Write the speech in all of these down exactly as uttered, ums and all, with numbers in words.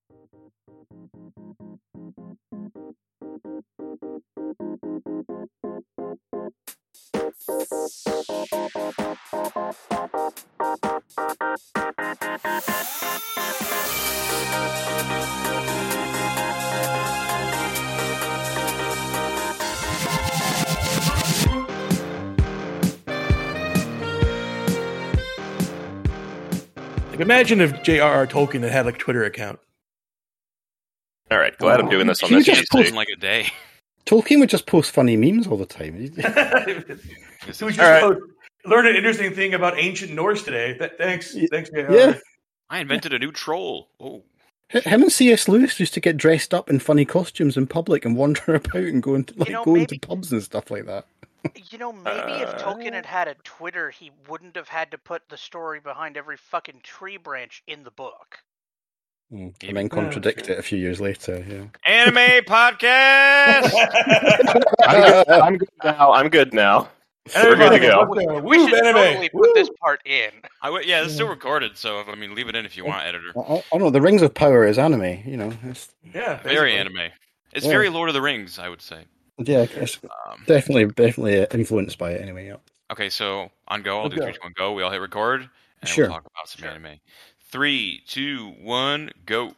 Like, imagine if J R R. Tolkien had had like a Twitter account. All right, glad I'm doing this on He this. just Just post- in like a day. Tolkien would just post funny memes all the time. So we just All right. wrote, learned an interesting thing about ancient Norse today. Th- thanks, Y- thanks, J R. Yeah. I invented a new troll. Oh, H- Him and C S. Lewis used to get dressed up in funny costumes in public and wander about and go into like know, go maybe- into pubs and stuff like that. You know, maybe if Tolkien had had a Twitter, he wouldn't have had to put the story behind every fucking tree branch in the book. Mm. And then contradict it a few years later. Yeah. anime podcast. I'm good, I'm good now. I'm good now. We're good to go. Woo, We should anime. totally put Woo. this part in. I w- yeah, it's still recorded, so I mean, leave it in if you want, editor. Oh, oh no, the Rings of Power is anime. You know. It's, Yeah, Very basically. anime. It's Yeah. very Lord of the Rings, I would say. yeah, it's Um, definitely definitely uh, influenced by it anyway. Yeah. okay, so on go, I'll do Okay. three, two, one, go. We all hit record, and Sure. we'll talk about some anime. Three, two, one, go.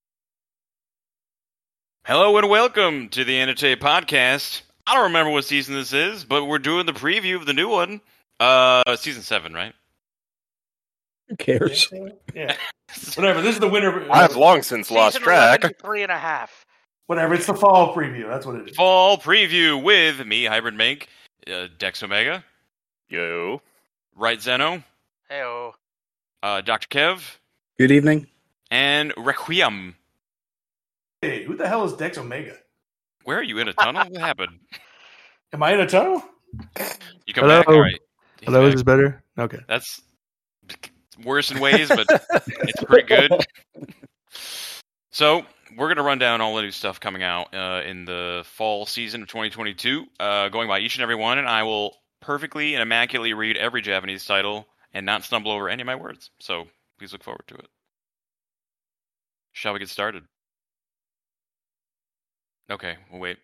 Hello and welcome to the Anime Podcast. I don't remember what season this is, but we're doing the preview of the new one. Uh, season seven, right? Who cares? Yeah, whatever. This is the winter. I've long since lost Season track. eleven, three and a half. Whatever. It's the fall preview. That's what it is. Fall preview with me, Hybrid Mink, uh, Dex Omega, Yo. Right Zeno, Heyo. uh, Doctor Kev, Good evening. and Requiem. Hey, who the hell is Dex Omega? Where are you in a tunnel? What happened? Am I in a tunnel? You come Hello? back, all right. He's Hello, back. is this better? Okay. That's worse in ways, but it's pretty good. So we're going to run down all the new stuff coming out uh, in the fall season of twenty twenty-two, uh, going by each and every one, and I will perfectly and immaculately read every Japanese title and not stumble over any of my words. So please look forward to it. Shall we get started? Okay, we'll wait.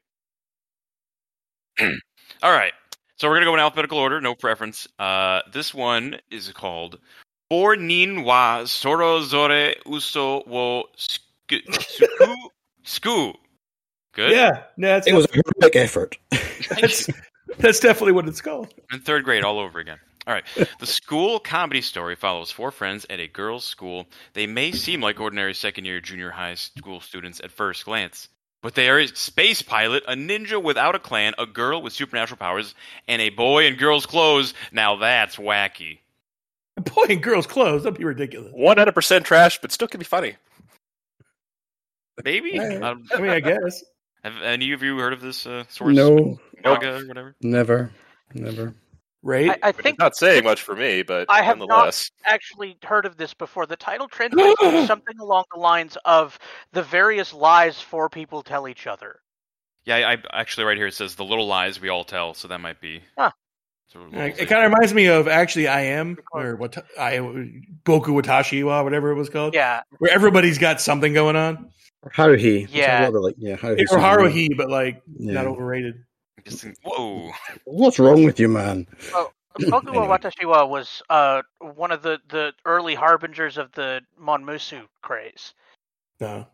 All right. So we're going to go in alphabetical order, no preference. Uh, this one is called For Nin wa Sorozore Uso wo Sku. Suku- Sku. Good? Yeah, no, that's, It was a heroic effort. that's, that's definitely what it's called. In third grade, all over again. All right. The school comedy story follows four friends at a girls' school. They may seem like ordinary second-year junior high school students at first glance, but they are a space pilot, a ninja without a clan, a girl with supernatural powers, and a boy in girls' clothes. Now that's wacky. Boy in girls' clothes. That'd be ridiculous. one hundred percent trash, but still can be funny. Maybe? Yeah. Um, I mean, I guess. have any of you heard of this uh, source No, manga or whatever? never, never. Right? I, I Which is think not saying much for me, but I have not nonetheless. actually heard of this before. The title translates to something along the lines of the various lies four people tell each other. Yeah, I, I actually right here it says the little lies we all tell, so that might be. Huh. So a Uh, little- it kind of reminds me of actually I Am, or what I Boku Watashi wa, whatever it was called. Yeah, Where everybody's got something going on. Or Haruhi. It's Yeah. a lot of, like, yeah, Haruhi. Or Haruhi, but like Yeah. not overrated. Just think, whoa. What's wrong with you, man? Boku Anyway. wa Watashi wa was uh, one of the, the early harbingers of the Monmusu craze. No.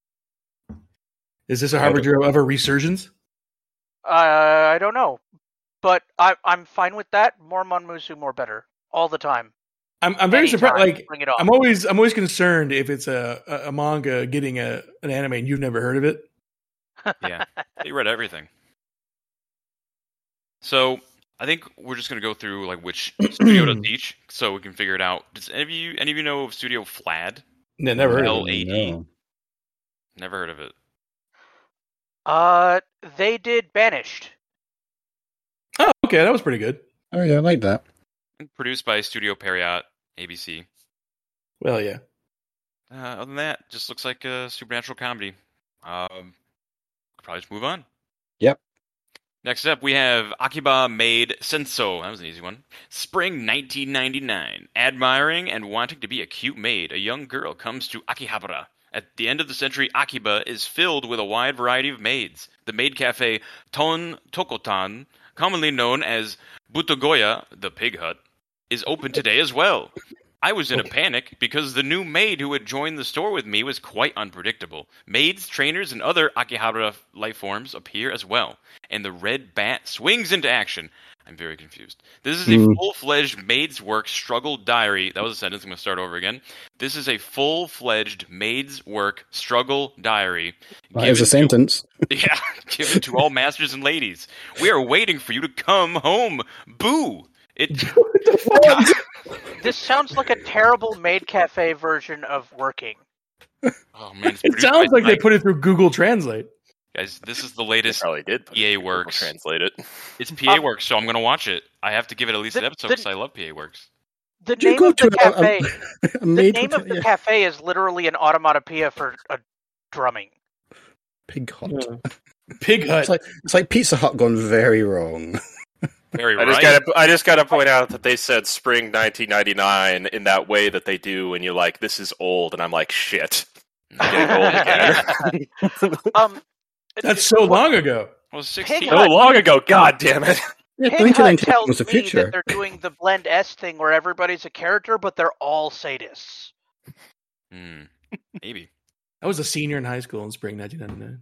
Is this a harbinger of a resurgence? Uh, I don't know, but I, I'm fine with that. More Monmusu, more better, all the time. I'm I'm very Anytime, surprised. Like bring it on. I'm always I'm always concerned if it's a, a, a manga getting a an anime and you've never heard of it. Yeah, they read everything. So I think we're just gonna go through like which studio does each, so we can figure it out. Does any of you any of you know of Studio Flad? No, never heard of L it. A D. No. Never heard of it. Uh, they did Banished. Oh, okay, that was pretty good. Oh yeah, I like that. Produced by Studio Perriot, A B C. Well, yeah. Uh, other than that, just looks like a supernatural comedy. Um, could probably just move on. Yep. Next up, we have Akiba Maid Senso. That was an easy one. Spring nineteen ninety-nine. Admiring and wanting to be a cute maid, a young girl comes to Akihabara At the end of the century, Akiba is filled with a wide variety of maids. The maid cafe Ton Tokotan, commonly known as Butogoya, the pig hut, is open today as well. I was in a panic because the new maid who had joined the store with me was quite unpredictable. Maids, trainers, and other Akihabara life forms appear as well, and the red bat swings into action. I'm very confused. This is a Mm. full-fledged maid's work struggle diary. That was a sentence. I'm going to start over again. This is a full-fledged maid's work struggle diary. That is a given to- sentence. yeah, given to all masters and ladies. We are waiting for you to come home. Boo! It. This sounds like a terrible maid cafe version of Working. Oh man, it's It produced sounds by like they Nike. put it through Google Translate. Guys, this is the They latest probably did. put it P A in Google Works. Translate it. It's P A Um, Works, so I'm going to watch it. I have to give it at least the- an episode the- because I love P A Works. The Do you name go of the to a- a- cafe. A The maid name of the yeah, cafe is literally an onomatopoeia for a drumming. pig hut. Pig Hut. It's like it's like Pizza Hut gone very wrong. Very I right. just gotta, I just gotta point out that they said spring nineteen ninety-nine in that way that they do when you're like, this is old, and I'm like, shit. I'm getting old again. Um, That's so long ago. I was sixteen. so long ago, god damn it. Yeah, Pig twenty Hut nineteen tells was the me future. that they're doing the blend S thing where everybody's a character, but they're all sadists. Hmm, maybe. I was a senior in high school in spring nineteen ninety-nine.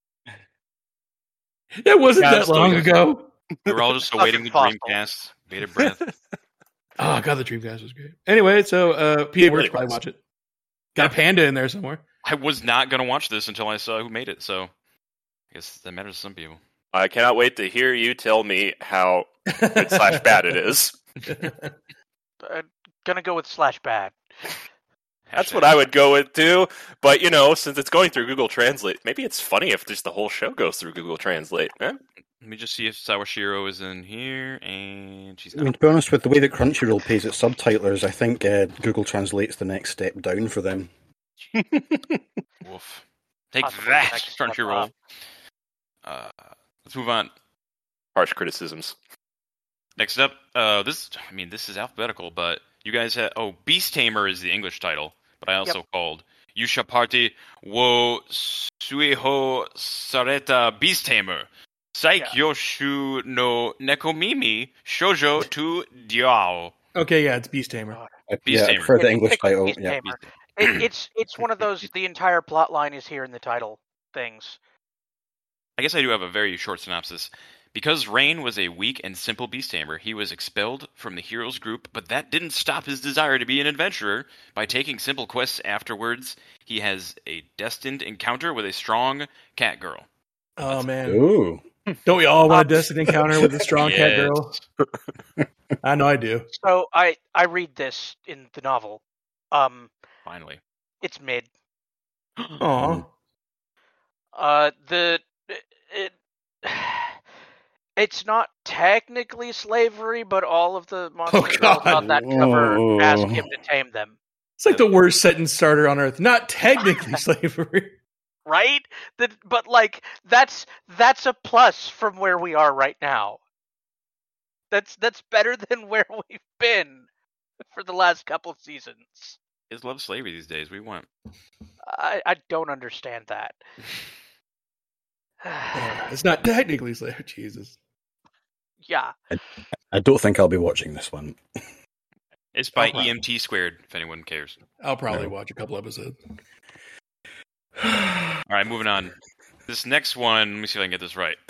That wasn't Yeah, that I'm still long young. ago. We were all just Fucking awaiting the fossil. Dreamcast. Bated breath. Oh god, the Dreamcast was great. Anyway, so uh, P A Works really probably was. watch it. Got a panda in there somewhere. I was not going to watch this until I saw who made it, so I guess that matters to some people. I cannot wait to hear you tell me how good slash bad it is. Uh, gonna go with slash bad. That's Hashtag- what I would go with too. But you know, since it's going through Google Translate, maybe it's funny if just the whole show goes through Google Translate. Eh? Let me just see if Sawashiro is in here, and she's I mean, not. to be honest, with the way that Crunchyroll pays its subtitlers, I think uh, Google Translate's the next step down for them. Woof. Take Possibly that, next step Crunchyroll. up. Uh, let's move on. Harsh criticisms. Next up, uh, this, I mean, this is alphabetical, but you guys have, oh, Beast Tamer is the English title, but I also called Yusha Party wo Suiho Sareta Beast Tamer. Saikyoshu no Nekomimi Shoujo to Diao. Okay, yeah, it's Beast Tamer. I, Beast yeah, I Tamer. prefer the It's English Beast title. Tamer. Yeah. It, it's it's one of those. The entire plot line is here in the title things. I guess I do have a very short synopsis. Because Rain was a weak and simple beast tamer, he was expelled from the heroes group, but that didn't stop his desire to be an adventurer. By taking simple quests afterwards, he has a destined encounter with a strong cat girl. Oh man, Ooh. don't we all want a destined encounter with a strong cat Yes. girl? I know I do. So I I read this in the novel. Um, Finally. it's mid. Aw. Uh, the it. It's not technically slavery, but all of the monster Oh, girls God. on that cover Oh. ask him to tame them. It's like the worst sentence starter on earth. Not technically slavery. Right? That, but like that's that's a plus from where we are right now. That's that's better than where we've been for the last couple of seasons. Kids love slavery these days. We want. I, I don't understand that. Uh, It's not technically slavery. Jesus. Yeah. I don't think I'll be watching this one. It's by Oh, wow. E M T squared, if anyone cares. I'll probably No. watch a couple episodes. All right, moving on. This next one, let me see if I can get this right.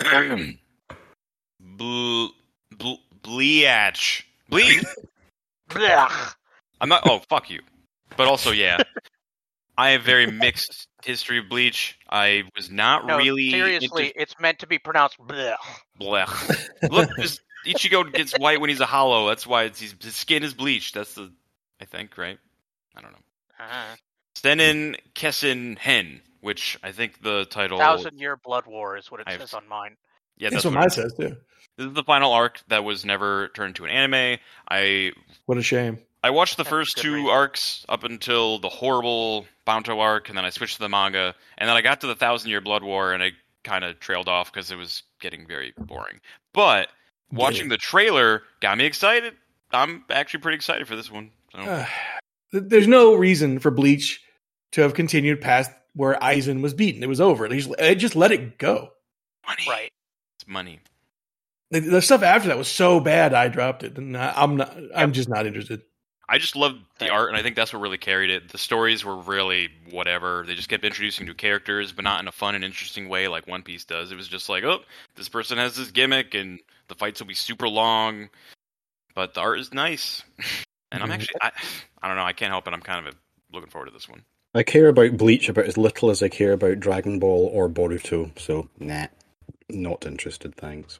Bl- bl- Bleach. Bleach. Blech. I'm not. Oh, fuck you. But also, yeah, I have very mixed history of Bleach. I was not No, really seriously, into- it's meant to be pronounced blech. Blech. Look, this, Ichigo gets white when he's a hollow. That's why it's, he's, his skin is bleached. That's the, I think, right? I don't know. Uh-huh. Stenin Kessen Hen, which I think the title. Thousand Year Blood War is what it I've- says on mine. Yeah, That's, that's what what mine it- says too. This is the final arc that was never turned into an anime. I What a shame. I watched the That's first good two reason. arcs up until the horrible Bounto arc, and then I switched to the manga, and then I got to the Thousand Year Blood War, and I kind of trailed off because it was getting very boring. But watching the trailer got me excited. I'm actually pretty excited for this one. So. Uh, th- there's no reason for Bleach to have continued past where Aizen was beaten. It was over. They just, they just let it go. Money. Right. It's money. The, the stuff after that was so bad, I dropped it, and I, I'm not. I'm just not interested. I just loved the art, and I think that's what really carried it. The stories were really whatever. They just kept introducing new characters, but not in a fun and interesting way like One Piece does. It was just like, oh, this person has this gimmick, and the fights will be super long, but the art is nice. And I'm actually, I, I don't know, I can't help it. I'm kind of looking forward to this one. I care about Bleach about as little as I care about Dragon Ball or Boruto, so nah, not interested, thanks.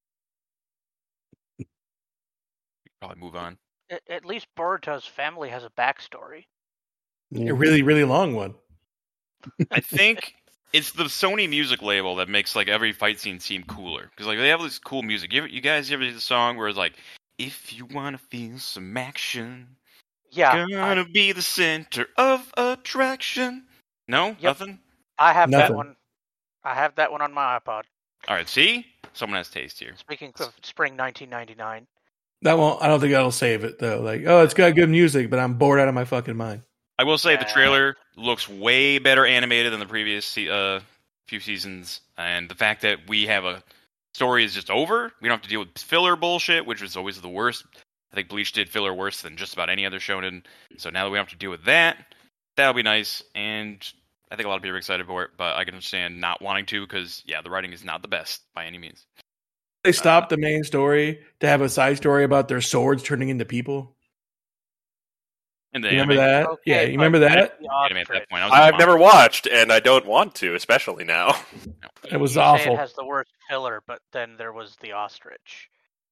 Probably move on. At, at least Boruto's family has a backstory. Yeah. A really, really long one. I think it's the Sony music label that makes like every fight scene seem cooler. Because like they have this cool music. You, ever, you guys ever hear the song where it's like, if you want to feel some action, Yeah, gonna I, be the center of attraction. No? Yep. Nothing? I have Nothing. that one. I have that one on my iPod. Alright, see? Someone has taste here. Speaking of spring nineteen ninety-nine. That won't. I don't think that'll save it though. Like, oh, it's got good music, but I'm bored out of my fucking mind. I will say the Yeah. trailer looks way better animated than the previous se- uh, few seasons, and the fact that we have a story is just over. We don't have to deal with filler bullshit, which is always the worst. I think Bleach did filler worse than just about any other shonen, so now that we don't have to deal with that, that'll be nice, and I think a lot of people are excited for it, but I can understand not wanting to, because, yeah, the writing is not the best by any means. They stopped the main story to have a side story about their swords turning into people. And the You remember anime, that? Okay, yeah, you but remember that? the anime at ostrich. that point, I was I've just never watched, and I don't want to, especially now. It was You say awful. It has the worst filler, but then there was the ostrich.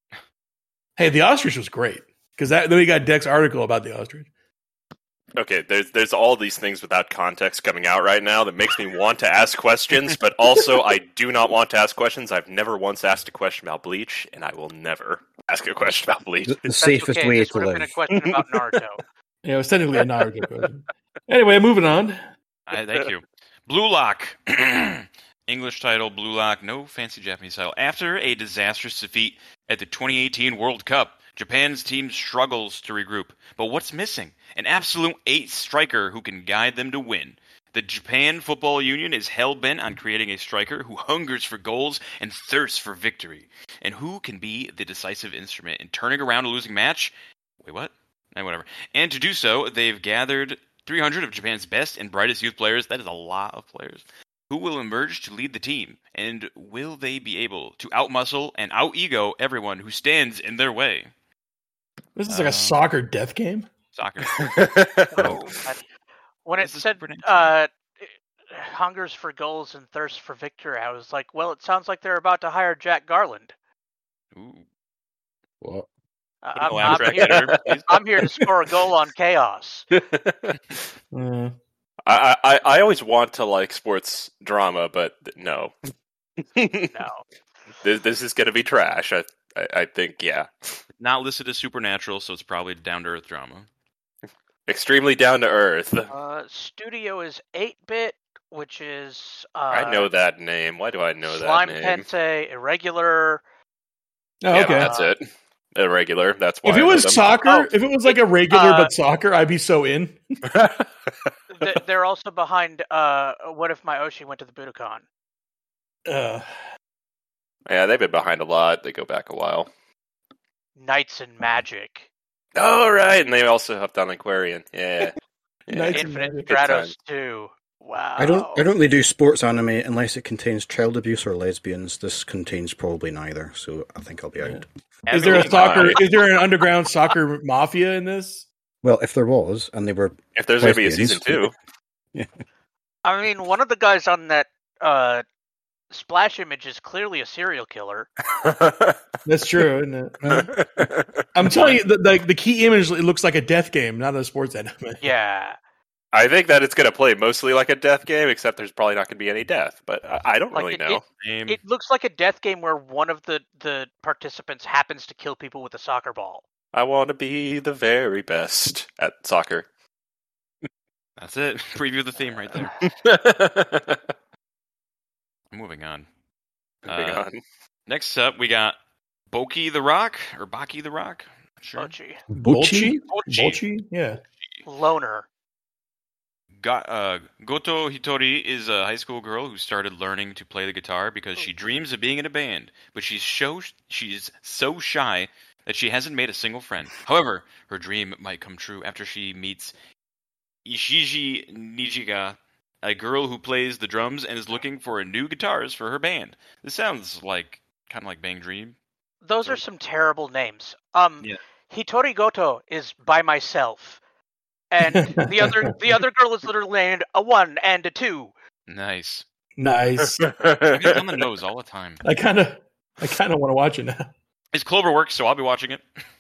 Hey, the ostrich was great because that then we got Deck's article about the ostrich. Okay, there's there's all these things without context coming out right now that makes me want to ask questions, but also I do not want to ask questions. I've never once asked a question about Bleach, and I will never ask a question about Bleach. The, the That's safest okay. way This to would have been a live. question about Naruto. Yeah, it was technically a Naruto question. Anyway, moving on. I, thank you. Blue Lock. English title, Blue Lock, no fancy Japanese title. After a disastrous defeat at the twenty eighteen World Cup, Japan's team struggles to regroup. But what's missing? An absolute ace striker who can guide them to win. The Japan Football Union is hell-bent on creating a striker who hungers for goals and thirsts for victory. And who can be the decisive instrument in turning around a losing match? Wait, what? Eh, whatever. And to do so, they've gathered three hundred of Japan's best and brightest youth players. That is a lot of players. Who will emerge to lead the team? And will they be able to outmuscle and out-ego everyone who stands in their way? This is like Uh, a soccer death game. Soccer. Oh, I- when it This is said Super Nintendo. uh, hungers for goals and thirsts for victory, I was like, well, it sounds like they're about to hire Jack Garland. Ooh. What? Uh, Put an I'm, I'm, abstract here, editor, please. I'm here to score a goal on chaos. Uh, I, I I always want to like sports drama, but no, No. this this is going to be trash. I, I I think yeah, Not listed as supernatural, so it's probably down-to-earth drama. extremely down to earth. Uh, studio is eight bit, which is uh, I know that name. Why do I know Slime that name? Tensei, Irregular. oh, Yeah, okay. that's it. Irregular. That's why. If I it know was them. soccer, Oh, if it was like a regular uh, but soccer, I'd be so in. Th- They're also behind uh, What If My Oshi Went to the Budokan? Uh, Yeah, they've been behind a lot. They go back a while. Knights and Magic. Oh, right. And they also have done Aquarian. Yeah. yeah. Knights and Infinite Magic. Good Stratos times. two. Wow. I don't. I don't really do sports anime unless it contains child abuse or lesbians. This contains probably neither, so I think I'll be out. is there a Everyone soccer? died. Is there an underground soccer mafia in this? Well, if there was, and they were, If there's going to be a Lesbians. season two. I mean, one of the guys on that uh, splash image is clearly a serial killer. That's true, isn't it? I'm telling you, the, the the key image it looks like a death game, not a sports anime. Yeah. I think that it's going to play mostly like a death game, except there's probably not going to be any death. But I, I don't Like really it- know. Name. It looks like a death game where one of the, the participants happens to kill people with a soccer ball. I want to be the very best at soccer. That's it. Preview the theme right there. Moving on. Moving Uh, on. Next up, we got Boki the Rock, or Baki the Rock. Not sure. Bochi. Bochi? Bolchi? Yeah. Loner. Ga- uh, Goto Hitori is a high school girl who started learning to play the guitar because she dreams of being in a band, but she's so she's so shy that she hasn't made a single friend. However, her dream might come true after she meets Ishiji Nijiga, a girl who plays the drums and is looking for a new guitarist for her band. This sounds like kind of like Bang Dream. Those are some terrible names. Um, Yeah. Hitori Goto is by myself, and the other the other girl is literally named a one and a two. Nice. Nice. It's on the nose all the time. I kind of, I kind of want to watch it now. It's Cloverworks, so I'll be watching it.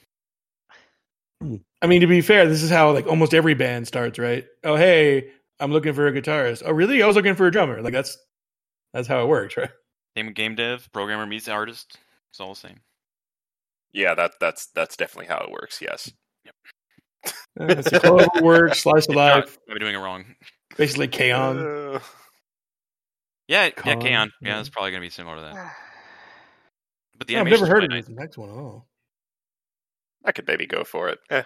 I mean, to be fair, this is how like almost every band starts, right? Oh, hey, I'm looking for a guitarist. Oh, really? I was looking for a drummer. Like that's that's how it works, right? Game game dev, programmer meets artist. It's all the same. Yeah, that that's that's definitely how it works. Yes. Uh, it's a Cloverworks, Slice of Life, I'll be doing it wrong. basically K-On! Uh, Yeah, yeah, Con, K-On! Yeah, yeah. that's probably gonna be similar to that. But the Yeah, I've animation's never heard of really this next one at all. I could maybe go for it. Eh.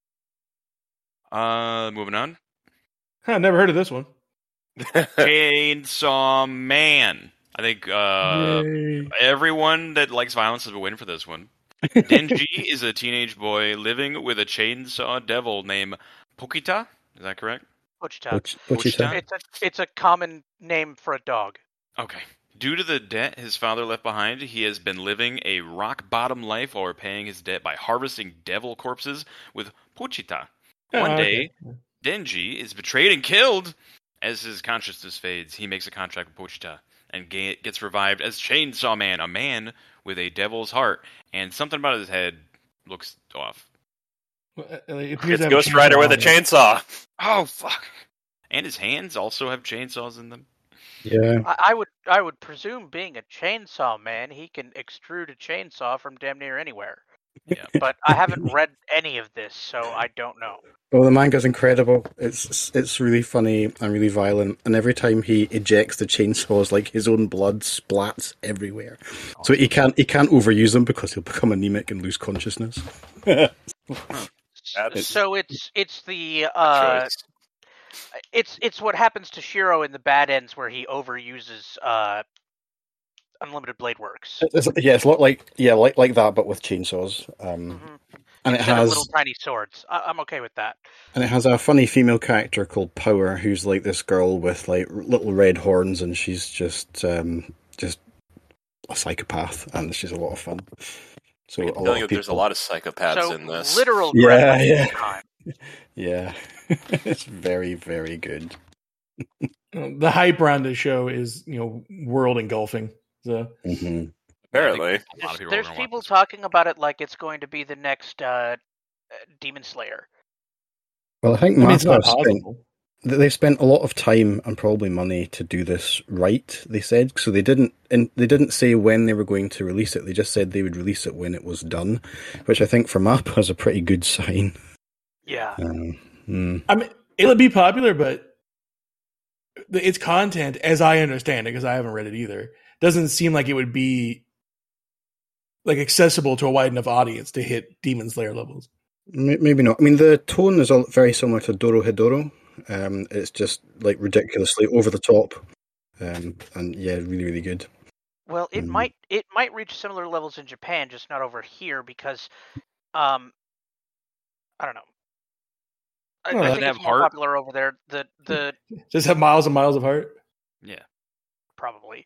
nice. Uh, moving on. Huh, I've never heard of this one. Chainsaw Man. I think uh, Yay. everyone that likes violence is a win for this one. Denji is a teenage boy living with a chainsaw devil named Pokita. Is that correct? Pochita. Poch- Pochita. It's a it's a common name for a dog. Okay. Due to the debt his father left behind, he has been living a rock-bottom life while repaying his debt by harvesting devil corpses with Pochita. Oh, One okay. day, Denji is betrayed and killed. As his consciousness fades, he makes a contract with Pochita and ga- gets revived as Chainsaw Man, a man with a devil's heart. And something about his head looks off. Well, uh, it appears It's to have a Ghost Rider chainsaw with a on it. chainsaw. Oh, fuck. And his hands also have chainsaws in them. Yeah. I, I would I would presume, being a chainsaw man, he can extrude a chainsaw from damn near anywhere. Yeah. But I haven't read any of this, so I don't know. Well, the manga's incredible. It's it's really funny and really violent, and every time he ejects the chainsaws, like his own blood splats everywhere. So he can't he can't overuse them because he'll become anemic and lose consciousness. That's So it's it's the uh, choice. it's it's what happens to Shiro in the bad ends, where he overuses uh, unlimited blade works. It's, yeah, it's a lot like yeah, like like that, but with chainsaws. Um, Mhm. and it Instead of has little tiny swords. I- I'm okay with that. and it has a funny female character called Power, who's like this girl with like r- little red horns, and she's just um, just a psychopath, and she's a lot of fun. So a I'm lot telling you, of there's a people, lot of psychopaths So in this. literal Yeah, gremlins yeah. this time. yeah, it's very very good. The hype around this show is, you know, world engulfing. So hmm Apparently. A lot of There's, people are there's gonna people watch this. talking about it like it's going to be the next uh, Demon Slayer. Well, I think I mean, it's Mappa not spent possible. they spent a lot of time and probably money to do this right. They said so. They didn't, and they didn't say when they were going to release it. They just said they would release it when it was done, which I think for Mappa is a pretty good sign. Yeah. Um, mm. I mean, it'll be popular, but the- its content, as I understand it, because I haven't read it either, doesn't seem like it would be like accessible to a wide enough audience to hit Demon Slayer levels. M- Maybe not. I mean, the tone is all very similar to Doro Hedoro. Um, it's just like ridiculously over the top, um, and yeah, really, really good. Well, it Mm. might it might reach similar levels in Japan, just not over here because, um, I don't know. I, Oh, I does think it it's have more heart? popular over there. The the Just have miles and miles of heart. Yeah. probably.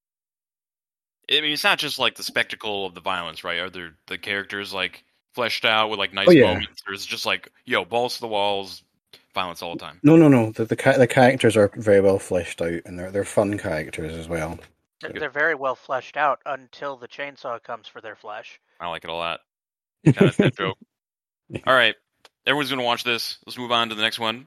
I mean, it's not just like the spectacle of the violence, right? Are there the characters like fleshed out with like nice Oh, yeah. moments, or is it just like, yo, balls to the walls, violence all the time? No, no, no. The the, ca- the characters are very well fleshed out, and they're they're fun characters as well. They're, Good. they're very well fleshed out until the chainsaw comes for their flesh. I like it a lot. Kind of that joke. All right, everyone's gonna watch this. Let's move on to the next one.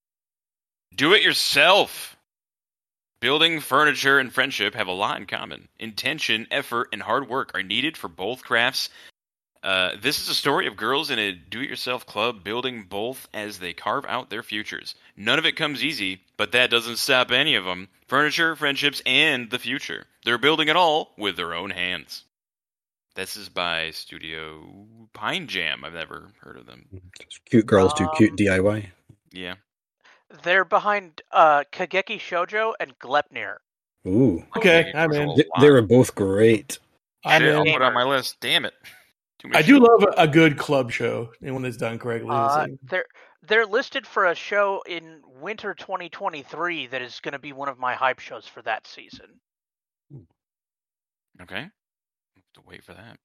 Do it yourself. Building, furniture, and friendship have a lot in common. Intention, effort, and hard work are needed for both crafts. Uh, this is a story of girls in a do-it-yourself club building both as they carve out their futures. None of it comes easy, but that doesn't stop any of them. Furniture, friendships, and the future. They're building it all with their own hands. This is by Studio Pine Jam. I've never heard of them. Cute girls do cute Um, D I Y. Yeah. They're behind uh, Kageki Shoujo and Glepnir. Ooh, Okay, I'm in. they, they were both great. I'm Shit, I'll in. put it on my list. Damn it. Too many I do shows. love a, a good club show, and one that's done correctly. It's Uh, like- they're they're listed for a show in winter twenty twenty-three that is going to be one of my hype shows for that season. Okay. Have to wait for that.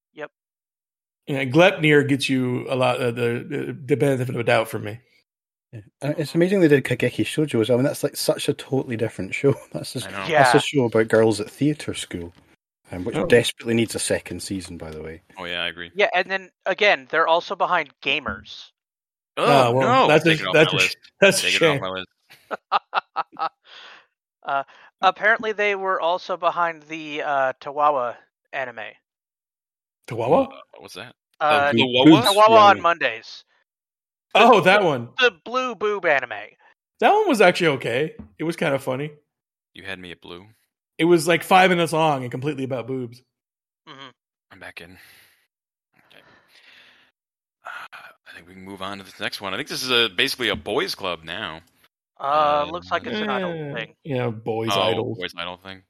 Yeah, Glepnir gets you a lot of the, the, the benefit of a doubt from me. Uh, It's amazing they did Kageki Shoujo as well. I mean, that's like such a totally different show. That's just, I know. Yeah. that's a show about girls at theatre school, um, which Oh. desperately needs a second season, by the way. Oh, yeah, I agree. Yeah, and then again, they're also behind Gamers. Oh, Oh, well, no. that's a, Take it off that's my a, list. that's a Take it shame. off my list. uh, apparently, they were also behind the uh, Tawawa anime. Chihuahua? Uh, what's that? Uh, the Boo- Wawa? Boobs, Tawawa yeah. on Mondays. Oh, that one. The blue boob anime. That one was actually okay. It was kind of funny. You had me at blue. It was like five minutes long and completely about boobs. hmm I'm back in. Okay. Uh, I think we can move on to the next one. I think this is a basically a boys' club now. Uh, Uh, looks like it's an idol Eh, thing. Yeah, boys oh, idols. boys' idol thing.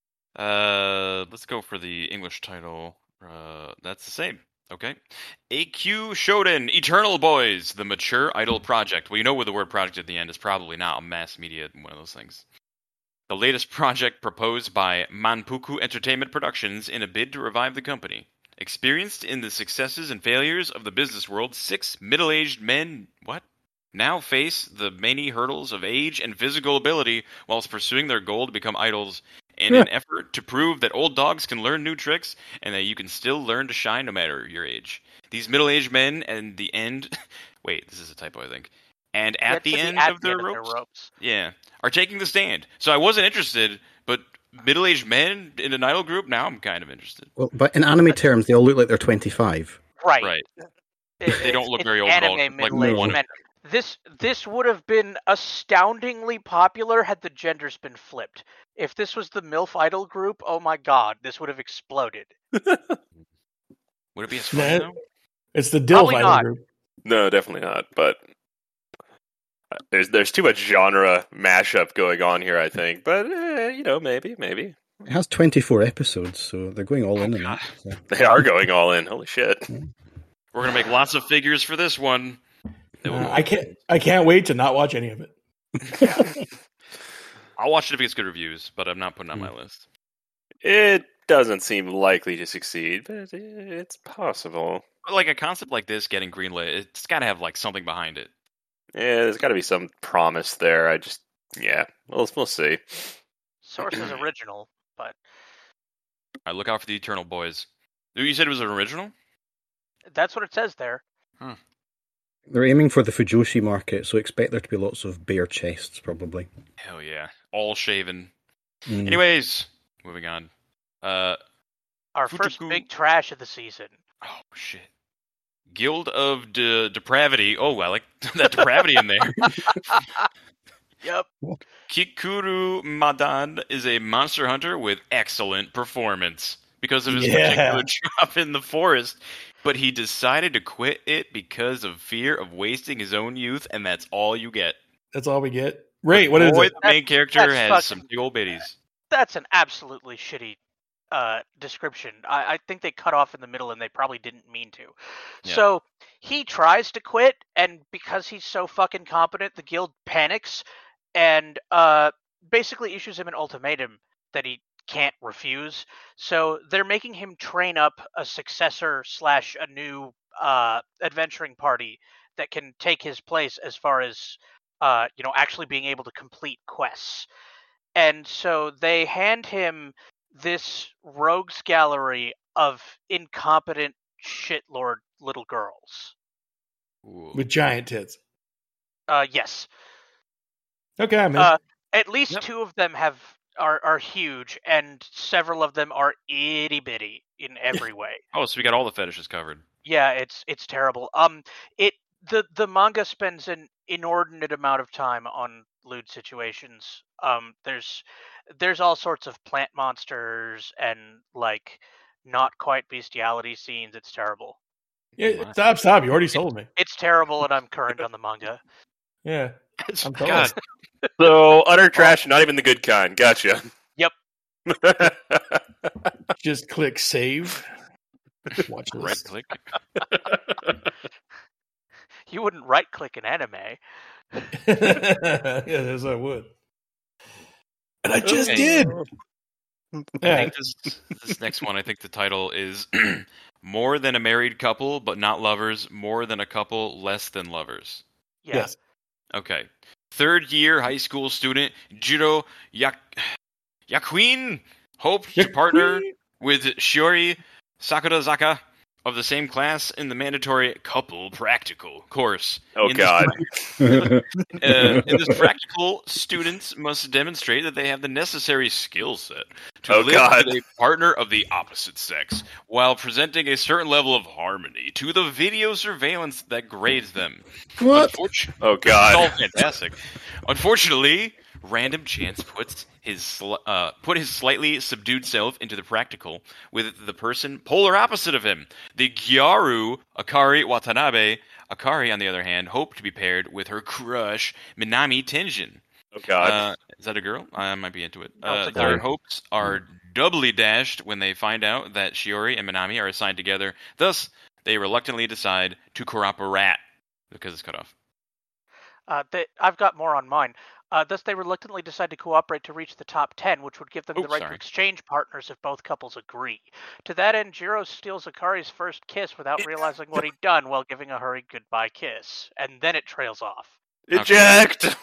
Uh, let's go for the English title. Uh, that's the same. Okay. A Q Shoten Eternal Boys, the Mature Idol Project. Well, you know with the word project at the end is probably not a mass media one of those things. The latest project proposed by Manpuku Entertainment Productions in a bid to revive the company. Experienced in the successes and failures of the business world, six middle-aged men, what? Now face the many hurdles of age and physical ability whilst pursuing their goal to become idols in an effort to prove that old dogs can learn new tricks and that you can still learn to shine no matter your age. These middle-aged men and the end... Wait, this is a typo, I think. And at Get the to end at of the their end ropes, ropes. yeah, are taking the stand. So I wasn't interested, but middle-aged men in an idol group, now I'm kind of interested. Well, but in anime terms, they all look like they're twenty-five. Right. Right. It- They don't it's- look it's very old at all, anime like middle-aged one. men. This this would have been astoundingly popular had the genders been flipped. If this was the MILF Idol group, oh my god, this would have exploded. Would it be as funny, Nah. though? It's the DILF Probably idol not. group. No, definitely not. But there's there's too much genre mashup going on here, I think. But eh, you know, maybe, maybe It has twenty-four episodes, so they're going all in on that. So. they are going all in. Holy shit! We're going to make lots of figures for this one. That Uh, will- I can't. I can't wait to not watch any of it. I'll watch it if it gets good reviews, but I'm not putting it on my list. It doesn't seem likely to succeed, but it's possible. But like a concept like this getting greenlit, it's got to have like something behind it. Yeah, there's got to be some promise there. I just, yeah, we'll we'll see. Source is original, but All right, look out for the Eternal Boys. You said it was an original? that's what it says there. They're aiming for the Fujoshi market, so expect there to be lots of bare chests, probably. Hell yeah. All shaven. Mm. Anyways, moving on. Uh, Our first Futoku- big trash of the season. oh, shit. Guild of De- Depravity. Oh, I like that depravity in there. Yep. Kikuru Madan is a monster hunter with excellent performance because of his Yeah. particular job in the forest, but he decided to quit it because of fear of wasting his own youth, and that's all you get. That's all we get. Ray, what is Boy, it? the main character that's has fucking- some big old bitties. That's an absolutely shitty uh, description. I, I think they cut off in the middle and they probably didn't mean to. Yeah. So he tries to quit, and because he's so fucking competent, the guild panics and uh, basically issues him an ultimatum that he can't refuse. So they're making him train up a successor slash a new uh, adventuring party that can take his place as far as uh, you know actually being able to complete quests. And so they hand him this rogues gallery of incompetent shitlord little girls. Ooh. With giant tits. Uh, yes. Okay, I'm in. Uh, At least Yep. two of them have are are huge, and several of them are itty bitty in every way. Oh, so we got all the fetishes covered. Yeah, it's it's terrible. Um, it the the manga spends an inordinate amount of time on lewd situations. Um, there's there's all sorts of plant monsters and like not quite bestiality scenes. It's terrible. yeah, stop, stop. You already sold me. It's terrible, and I'm current on the manga. Yeah. I'm God, told. So utter trash, not even the good kind. Gotcha. Yep. Just click save. Watch right list. click. You wouldn't right click an anime. Yeah, yes, I would. And I just Okay. did. I Yeah. think this, this next one, I think the title is More Than a Married Couple, but Not Lovers, More Than a Couple, Less Than Lovers. Yeah. Yes. Okay. Third year high school student Jiro Yak- Yakuin hoped to partner with Shiori Sakurazaka of the same class in the mandatory couple practical course. Oh In this God. Uh, in this practical, students must demonstrate that they have the necessary skill set to Oh, live God. with a partner of the opposite sex, while presenting a certain level of harmony to the video surveillance that grades them. What? Unfortu- Oh it's all God. fantastic. Unfortunately, random chance puts his sl- uh, put his slightly subdued self into the practical with the person polar opposite of him, the Gyaru Akari Watanabe. Akari, on the other hand, hoped to be paired with her crush, Minami Tenjin. Oh God. Uh, is that a girl? I might be into it. No, it's Uh, a their guy. hopes are doubly dashed when they find out that Shiori and Minami are assigned together. Thus, they reluctantly decide to cooperate because it's cut off. Uh, they, I've got more on mine. Uh, thus, they reluctantly decide to cooperate to reach the top ten, which would give them Oh, the right sorry. to exchange partners if both couples agree. To that end, Jiro steals Akari's first kiss without realizing what he'd done while giving a hurried goodbye kiss, and then it trails off. Eject.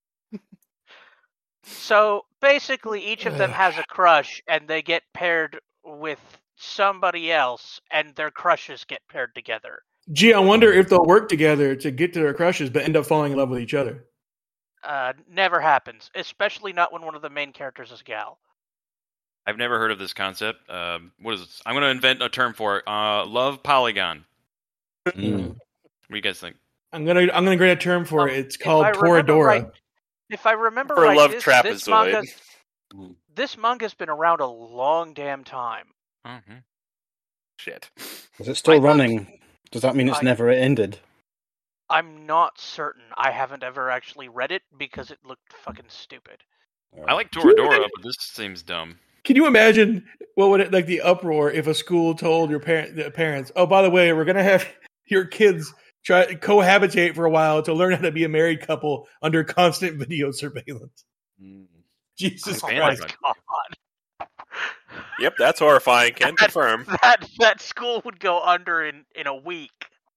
So basically, each of them Ugh. has a crush, and they get paired with somebody else, and their crushes get paired together. Gee, I wonder if they'll work together to get to their crushes, but end up falling in love with each other. Uh, never happens, especially not when one of the main characters is a gal. I've never heard of this concept. Um, what is this? I'm going to invent a term for it. Uh, love polygon. Mm. What do you guys think? I'm gonna I'm gonna create a term for Um, it. It's if called I remember Toradora. right- If I remember For right, love this, trapezoid. this manga this manga's been around a long damn time. Mm-hmm. Shit. Is it still I thought- running? Does that mean it's I- never ended? I'm not certain. I haven't ever actually read it because it looked fucking stupid. I like Toradora, but this seems dumb. Can you imagine what would it like the uproar if a school told your parent the parents, "Oh, by the way, we're gonna have your kids try cohabitate for a while to learn how to be a married couple under constant video surveillance." Jesus Oh Fan my Christ! god. Yep, that's horrifying. Can confirm. That that school would go under in, in a week.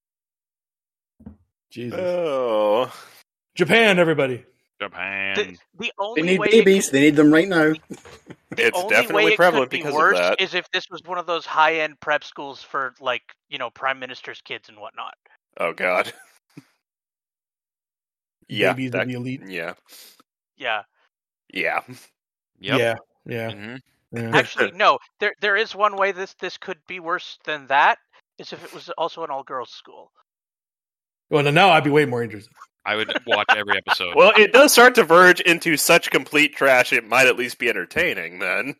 Jesus! Oh. Japan, everybody. Japan. The, the only They need way babies. It They need them right now. could, the It's only definitely way it prevalent could be because worse of that. is if this was one of those high end prep schools for like you know prime minister's kids and whatnot. Oh God. Yeah. Babies that- of the elite. yeah. Yeah. Yeah. Yep. Yeah, yeah. hmm yeah. Actually, no. There there is one way this this could be worse than that. Is if it was also an all girls school. Well, now I'd be way more interested. I would watch every episode. Well, it does start to verge into such complete trash. It might at least be entertaining. Then.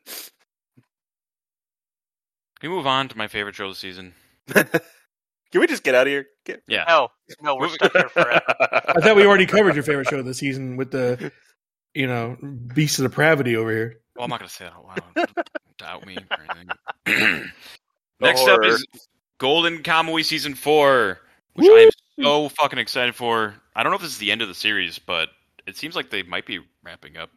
Can we move on to my favorite show of the season? Can we just get out of here? Get... Yeah. No, no, we're stuck here forever. I thought we already covered your favorite show of the season with the, you know, Beast of Depravity over here. Well, I'm not going to say that out loud. Don't doubt me or anything. Next up horror. is Golden Kamui Season four, which I am so fucking excited for. I don't know if this is the end of the series, but it seems like they might be wrapping up.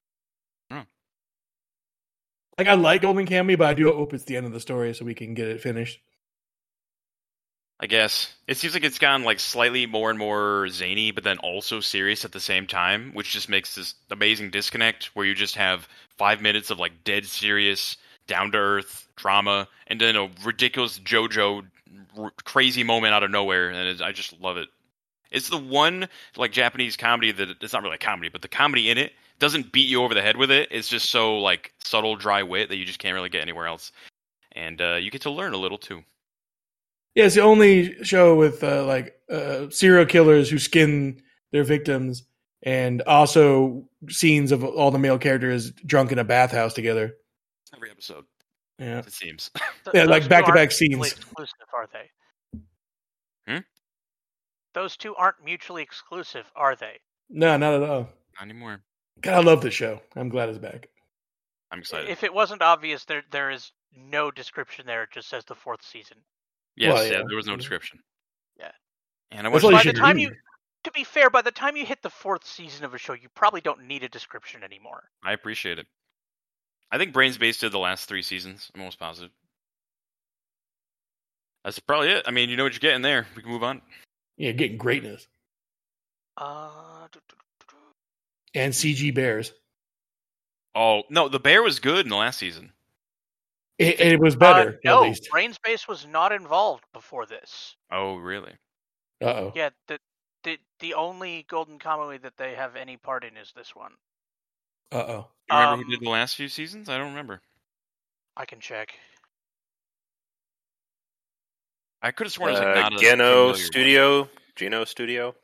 Like, I like Golden Kamuy, but I do hope it's the end of the story so we can get it finished. I guess. It seems like it's gotten like slightly more and more zany, but then also serious at the same time, which just makes this amazing disconnect where you just have five minutes of like dead serious, down-to-earth drama, and then a ridiculous JoJo r- crazy moment out of nowhere, and it, I just love it. It's the one like Japanese comedy that it's not really a comedy, but the comedy in it doesn't beat you over the head with it. It's just so like subtle, dry wit that you just can't really get anywhere else, and uh, you get to learn a little too. Yeah, it's the only show with uh, like uh, serial killers who skin their victims, and also scenes of all the male characters drunk in a bathhouse together. Every episode, Yeah, it seems. Th- yeah, those like two back to back aren't mutually scenes. exclusive, are they? Hmm? Those two aren't mutually exclusive, are they? No, not at all. Not anymore. God, I love this show. I'm glad it's back. I'm excited. If it wasn't obvious, there there is no description there. It just says the fourth season. yes, Well, yeah. yeah. there was no description. Yeah. And I That's watched all you By the- the should time do. you, to be fair, by the time you hit the fourth season of a show, you probably don't need a description anymore. I appreciate it. I think Brains Base did the last three seasons. I'm almost positive. That's probably it. I mean, you know what you're getting there. We can move on. Yeah, getting greatness. Uh, do- do- do- do. And C G bears. Oh no, the bear was good in the last season. It, it was Uh, better, at no, least. Brainspace was not involved before this. Oh really? Uh-oh. Yeah, the the the only Golden Kamuy that they have any part in is this one. Uh-oh. You remember Um, who did the last few seasons? I don't remember. I can check. I could have sworn it was like Uh, not a Geno familiar one. Studio. Geno Studio.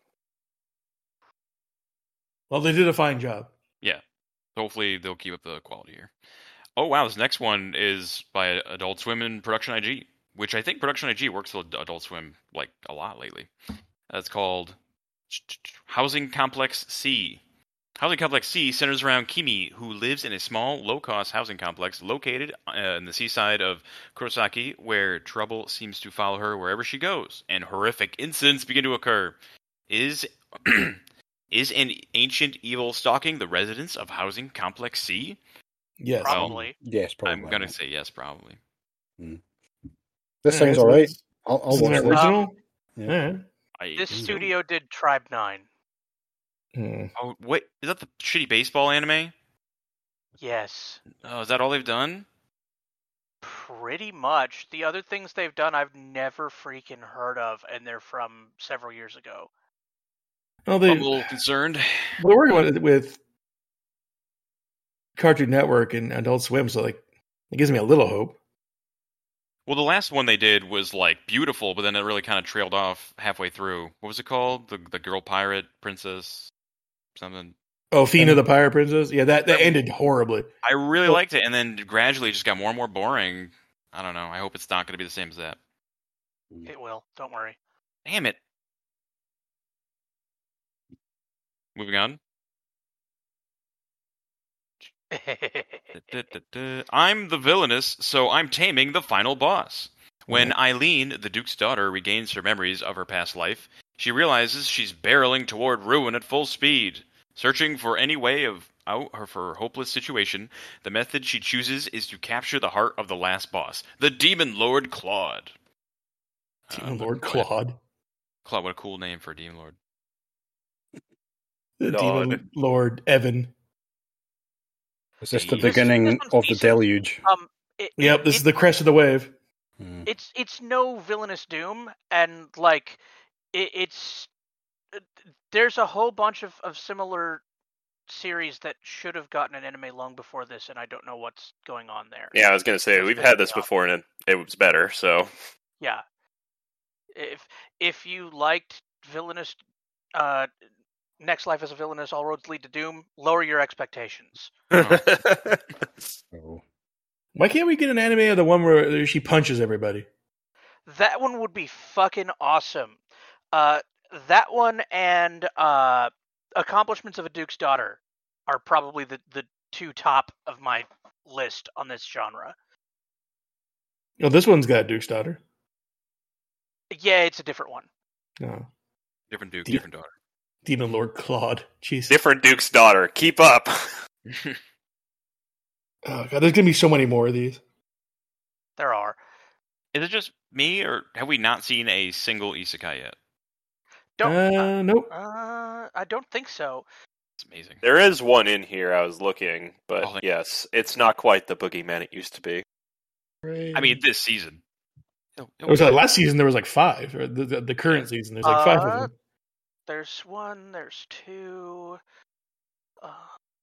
Well, they did a fine job. Hopefully they'll keep up the quality here. Oh wow, this next one is by Adult Swim and Production I G, which I think Production I G works with Adult Swim like a lot lately. That's called Housing Complex C. Housing Complex C centers around Kimi, who lives in a small, low-cost housing complex located uh, in the seaside of Kurosaki, where trouble seems to follow her wherever she goes, and horrific incidents begin to occur. Is is an ancient evil stalking the residents of Housing Complex C? Yes. Well, Probably. Yes, probably. I'm gonna say yes, probably. This Yeah, sounds so alright. it's- I'll, I'll This is watch an this. original? Um, Yeah. All right. I, This studio did Tribe Nine. Hmm. Oh wait, is that the shitty baseball anime? Yes, Oh, is that all they've done? pretty much. The other things they've done, I've never freaking heard of, and they're from several years ago. Well, they, I'm a little concerned. they're working with, with Cartoon Network and Adult Swim, so like it gives me a little hope. Well, the last one they did was like beautiful, but then it really kind of trailed off halfway through. What was it called? The the girl pirate princess something. Oh, Fina the Pirate Princess? Yeah, that, that ended horribly. I really Well- liked it, and then gradually it just got more and more boring. I don't know. I hope it's not going to be the same as that. It will. Don't worry. Damn it. Moving on. Da-da-da-da. I'm the villainous, so I'm taming the final boss. When Eileen, the Duke's daughter, regains her memories of her past life, she realizes she's barreling toward ruin at full speed. Searching for any way of out of her hopeless situation, the method she chooses is to capture the heart of the last boss, the Demon Lord Claude. Demon Uh, Lord go ahead. Claude. Claude, what a cool name for a Demon Lord. The Lord. Demon Lord Evan. Is this the This- beginning this one's of the decent. deluge? Um, it, Yep, it- this it- is the crest of the wave. Hmm. it's it's no villainous doom, and like it, it's uh, there's a whole bunch of, of similar series that should have gotten an anime long before this, and I don't know what's going on there. Yeah, I was gonna say we've had this before and it, it was better. So Yeah. If if you liked villainous, uh, Next Life as a Villainous, All Roads Lead to Doom, lower your expectations. Oh. Why can't we get an anime of the one where she punches everybody? That one would be fucking awesome. Uh, that one and uh, Accomplishments of a Duke's Daughter are probably the, the two top of my list on this genre. Oh, this one's got Duke's daughter. Yeah, it's a different one. Oh, Different Duke, De- different daughter. Demon Lord Claude. Jeez. different Duke's daughter. Keep up. Oh god, there's gonna be so many more of these. There are. Is it just me, or have we not seen a single isekai yet? Don't. Uh, nope. Uh, I don't think so. It's amazing. There is one in here. I was looking, but Oh, thank- yes, it's not quite the boogeyman it used to be. I mean, this season. It, it it was like last season. There was like five. Or the, the the current season, there's like five of Uh, them. There's one. There's two. Uh,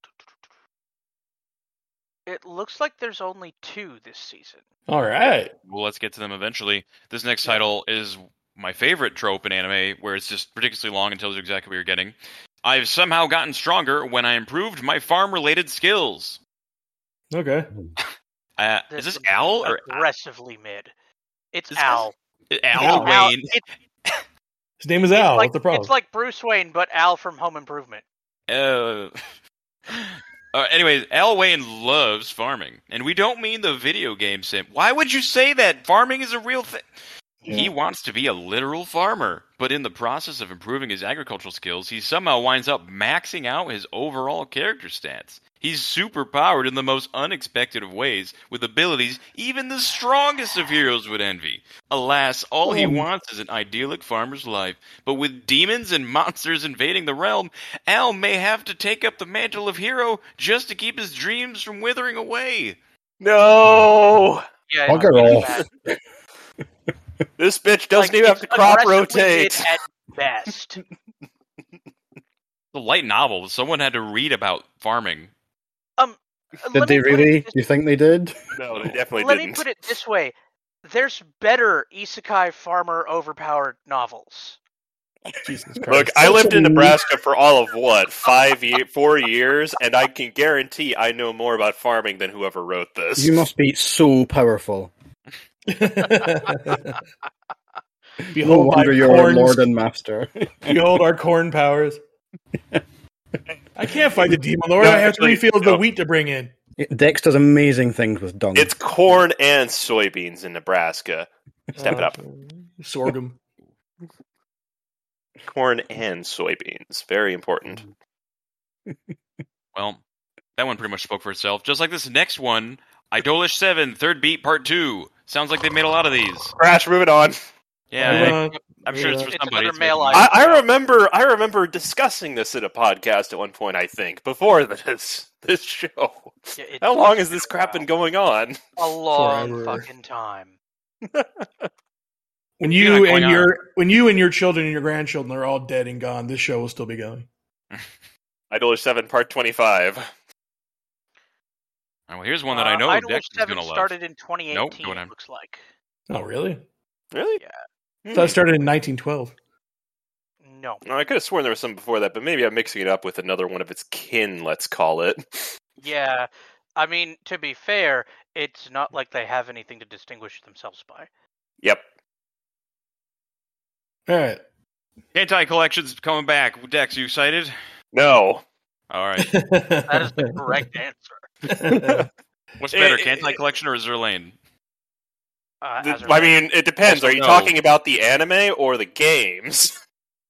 it looks like there's only two this season. All right. Well, let's get to them eventually. This next title is my favorite trope in anime, where it's just ridiculously long and tells you exactly what you're getting. I've somehow gotten stronger when I improved my farm-related skills. Okay. Uh, is this one's Al or aggressively mid? It's This Al. Al Al. Wayne? It, His name is Al. Like, What's the problem? it's like Bruce Wayne, but Al from Home Improvement. Uh, uh, anyways, Al Wayne loves farming, and we don't mean the video game sim. Why would you say that? Farming is a real thing. Yeah. He wants to be a literal farmer, but in the process of improving his agricultural skills, he somehow winds up maxing out his overall character stats. He's super powered in the most unexpected of ways, with abilities even the strongest of heroes would envy. Alas, all he wants is an idyllic farmer's life, but with demons and monsters invading the realm, Al may have to take up the mantle of hero just to keep his dreams from withering away. No! Yeah, Bugger really off. bad. This bitch doesn't Like, even have it's to crop aggressively rotate. mid at best. The light novel, someone had to read about farming. Um, Did let they me put it really? this- You think they did? No, they definitely Let didn't. me put it this way: there's better isekai farmer overpowered novels. Jesus Christ. Look, I lived in Such a- Nebraska for all of what five year, four years, and I can guarantee I know more about farming than whoever wrote this. You must be so powerful. No Behold wonder my you're a corn. lord and master. Behold our corn powers. I can't fight the demon lord. No, I have actually, three fields no. of wheat to bring in. Dex does amazing things with dung. It's corn and soybeans in Nebraska. Step it up. Sorghum. Corn and soybeans. Very important. Well, that one pretty much spoke for itself. Just like this next one, Idolish seven, Third Beat Part two. Sounds like they've made a lot of these. Crash, moving on. Yeah, Uh, I'm sure it's for It's somebody. another It's male making- item. I, I remember I remember discussing this in a podcast at one point, I think, before this this show. Yeah, it's How long has this crap been going on? a long Forever. fucking time. When You're you not going and on. your when you and your children and your grandchildren are all dead and gone, this show will still be going. Idolish seven, part twenty-five. Oh, well, here's one that I know uh, Dex Idol is seven going to love. started in twenty eighteen. Nope, going on. It looks like. Oh, really? Really? Yeah. I thought it started in nineteen twelve. No. No, I could have sworn there was some before that, but maybe I'm mixing it up with another one of its kin, let's call it. Yeah. I mean, to be fair, it's not like they have anything to distinguish themselves by. Yep. All right. Hentai Collection's coming back. Dex, you excited? No. All right. That is the correct answer. What's better, Eh, eh, Hentai Collection or Zerlane? Uh, The- Azur I Lane. mean, it depends. Also, Are you no. talking about the anime or the games?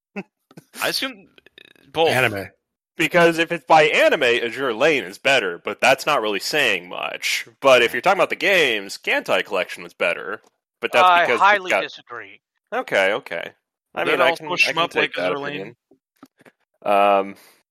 I assume both. Anime. Because if it's by anime, Azure Lane is better, but that's not really saying much. But if you're talking about the games, Kantai Collection was better. But that's I because it's highly got... disagree. Okay, okay. I Would mean, that I also can, I can shmup take like that Azure opinion. Lane? Um,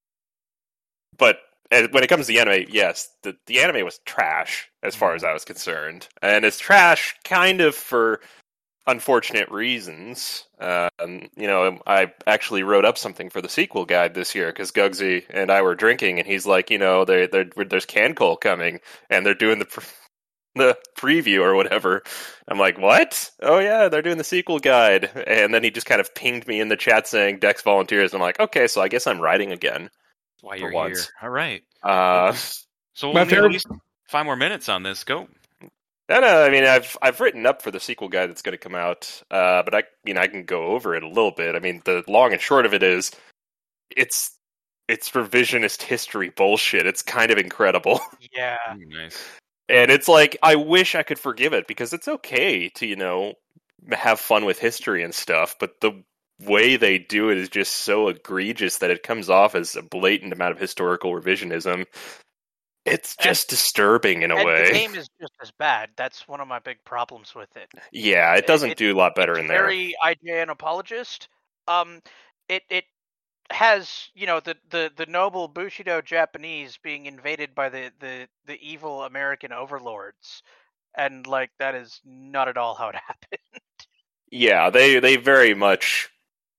but uh, when it comes to the anime, yes, the, the anime was trash as far as I was concerned, and it's trash kind of for unfortunate reasons. Um, you know, I actually wrote up something for the sequel guide this year because Gugsy and I were drinking, and he's like, you know, they they there's Cancol coming, and they're doing the. Pre- the preview or whatever. I'm like, what? Oh yeah, they're doing the sequel guide. And then he just kind of pinged me in the chat saying Dex volunteers. I'm like, okay, so I guess I'm writing again. That's why For you're once. here. All right. Uh, So My we'll need at favorite- least five more minutes on this. Go. no, no, I mean, I've I've written up for the sequel guide that's going to come out, uh, but I, you know, I can go over it a little bit. I mean, the long and short of it is, it's it's revisionist history bullshit. It's kind of incredible. Yeah. Ooh, nice. And it's like, I wish I could forgive it, because it's okay to, you know, have fun with history and stuff, but the way they do it is just so egregious that it comes off as a blatant amount of historical revisionism. It's just disturbing in a And way. the game is just as bad. That's one of my big problems with it. Yeah, it doesn't It- do a lot better it's in there. very I J N apologist. Um, it it has, you know, the, the, the noble Bushido Japanese being invaded by the, the, the evil American overlords, and like that is not at all how it happened. Yeah, they they very much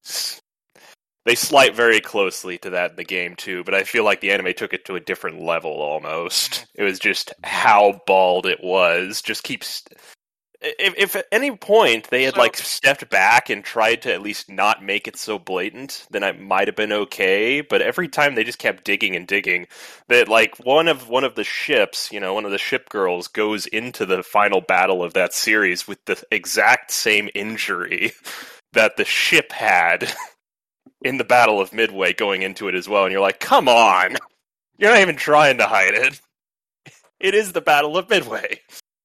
they slight very closely to that in the game too, but I feel like the anime took it to a different level almost. It was just how bald it was. Just keeps if, if at any point they had So- like stepped back and tried to at least not make it so blatant, then it might have been okay. But every time they just kept digging and digging. That like one of one of the ships, you know, one of the ship girls goes into the final battle of that series with the exact same injury that the ship had in the Battle of Midway going into it as well, and you're like, come on! You're not even trying to hide it. It is the Battle of Midway.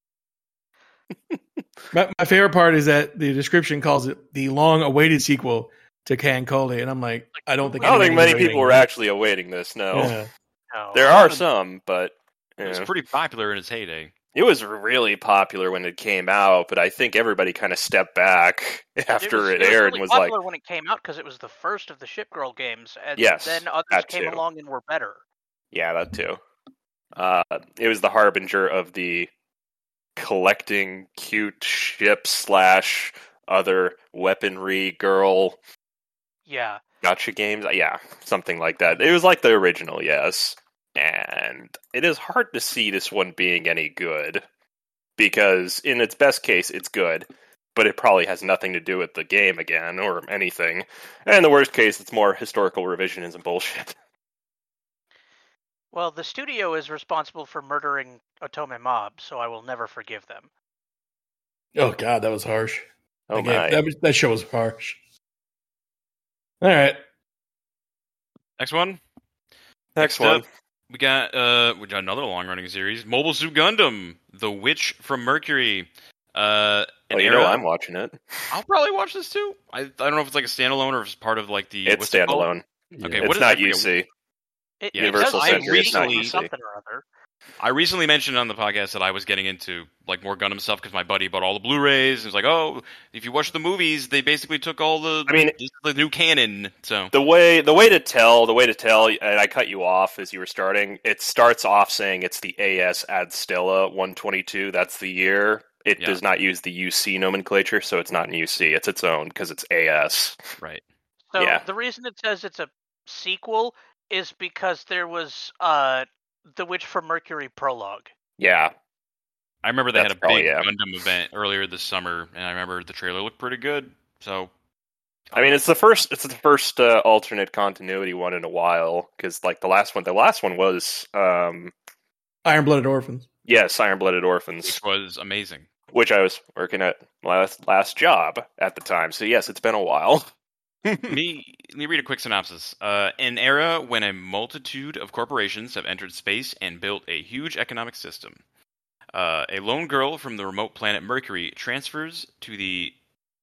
My, my favorite part is that the description calls it the long-awaited sequel to Can Cole, and I'm like, I don't think I don't think many anybody's people were waiting. actually awaiting this, no. Yeah. No. There are some, but... It was yeah. pretty popular in its heyday. It was really popular when it came out, but I think everybody kind of stepped back after was, it, was aired really and was like, popular when it came out because it was the first of the Ship Girl games, and Yes, then others that came too. along and were better. yeah, that too. Uh, it was the harbinger of the collecting cute ships slash other weaponry girl Yeah. gotcha games. Yeah, something like that. It was like the original, yes. And it is hard to see this one being any good, because in its best case, it's good, but it probably has nothing to do with the game again, or anything. And in the worst case, it's more historical revisionism bullshit. Well, the studio is responsible for murdering Otome Mob, so I will never forgive them. Oh god, that was harsh. Oh That game- my. that, was, that show was harsh. All right. Next one. Next Next one. up, We got uh, we got another long-running series, Mobile Suit Gundam: The Witch from Mercury. Uh, an Oh, you era. know I'm watching it. I'll probably watch this too. I I don't know if it's like a standalone or if it's part of like the. It's what's it called? standalone. Okay, It's what is not it? U C. It, Yeah, it Universal does Century, say it's not recently U C. something or other. I recently mentioned on the podcast that I was getting into like more Gundam stuff because my buddy bought all the Blu-rays. And was like, "Oh, if you watch the movies, they basically took all the I mean- the new canon." So The way the way to tell the way to tell, and I cut you off as you were starting. It starts off saying it's the A S Ad Stella one twenty-two. That's the year. It Yeah. does not use the U C nomenclature, so it's not in U C. It's its own because it's A S. right. So Yeah. the reason it says it's a sequel is because there was uh, the Witch from Mercury prologue. Yeah, I remember they That's had a probably- big yeah. Gundam event earlier this summer, and I remember the trailer looked pretty good. So I mean it's the first it's the first uh, alternate continuity one in a while, because like the last one, the last one was um Iron Blooded Orphans. yes, Iron Blooded Orphans, which was amazing. which I was working at last last job at the time. So yes, it's been a while. Let me, let me read a quick synopsis. Uh, an era when a multitude of corporations have entered space and built a huge economic system. Uh, a lone girl from the remote planet Mercury transfers to the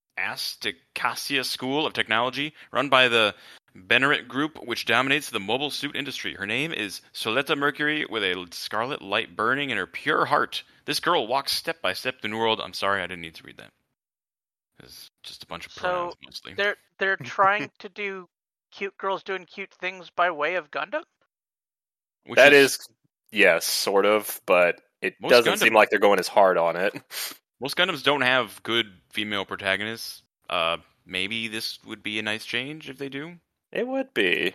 Astacasia School of Technology, run by the Benerit Group, which dominates the mobile suit industry. Her name is Soleta Mercury, with a scarlet light burning in her pure heart. This girl walks step by step through the new world. I'm sorry, I didn't need to read that. It's just a bunch of So, pronouns, mostly. They're they're trying to do cute girls doing cute things by way of Gundam. Which That is, yes, sort of, but it Most doesn't Gundam- seem like they're going as hard on it. Most Gundams don't have good female protagonists. Uh, maybe this would be a nice change if they do. It would be.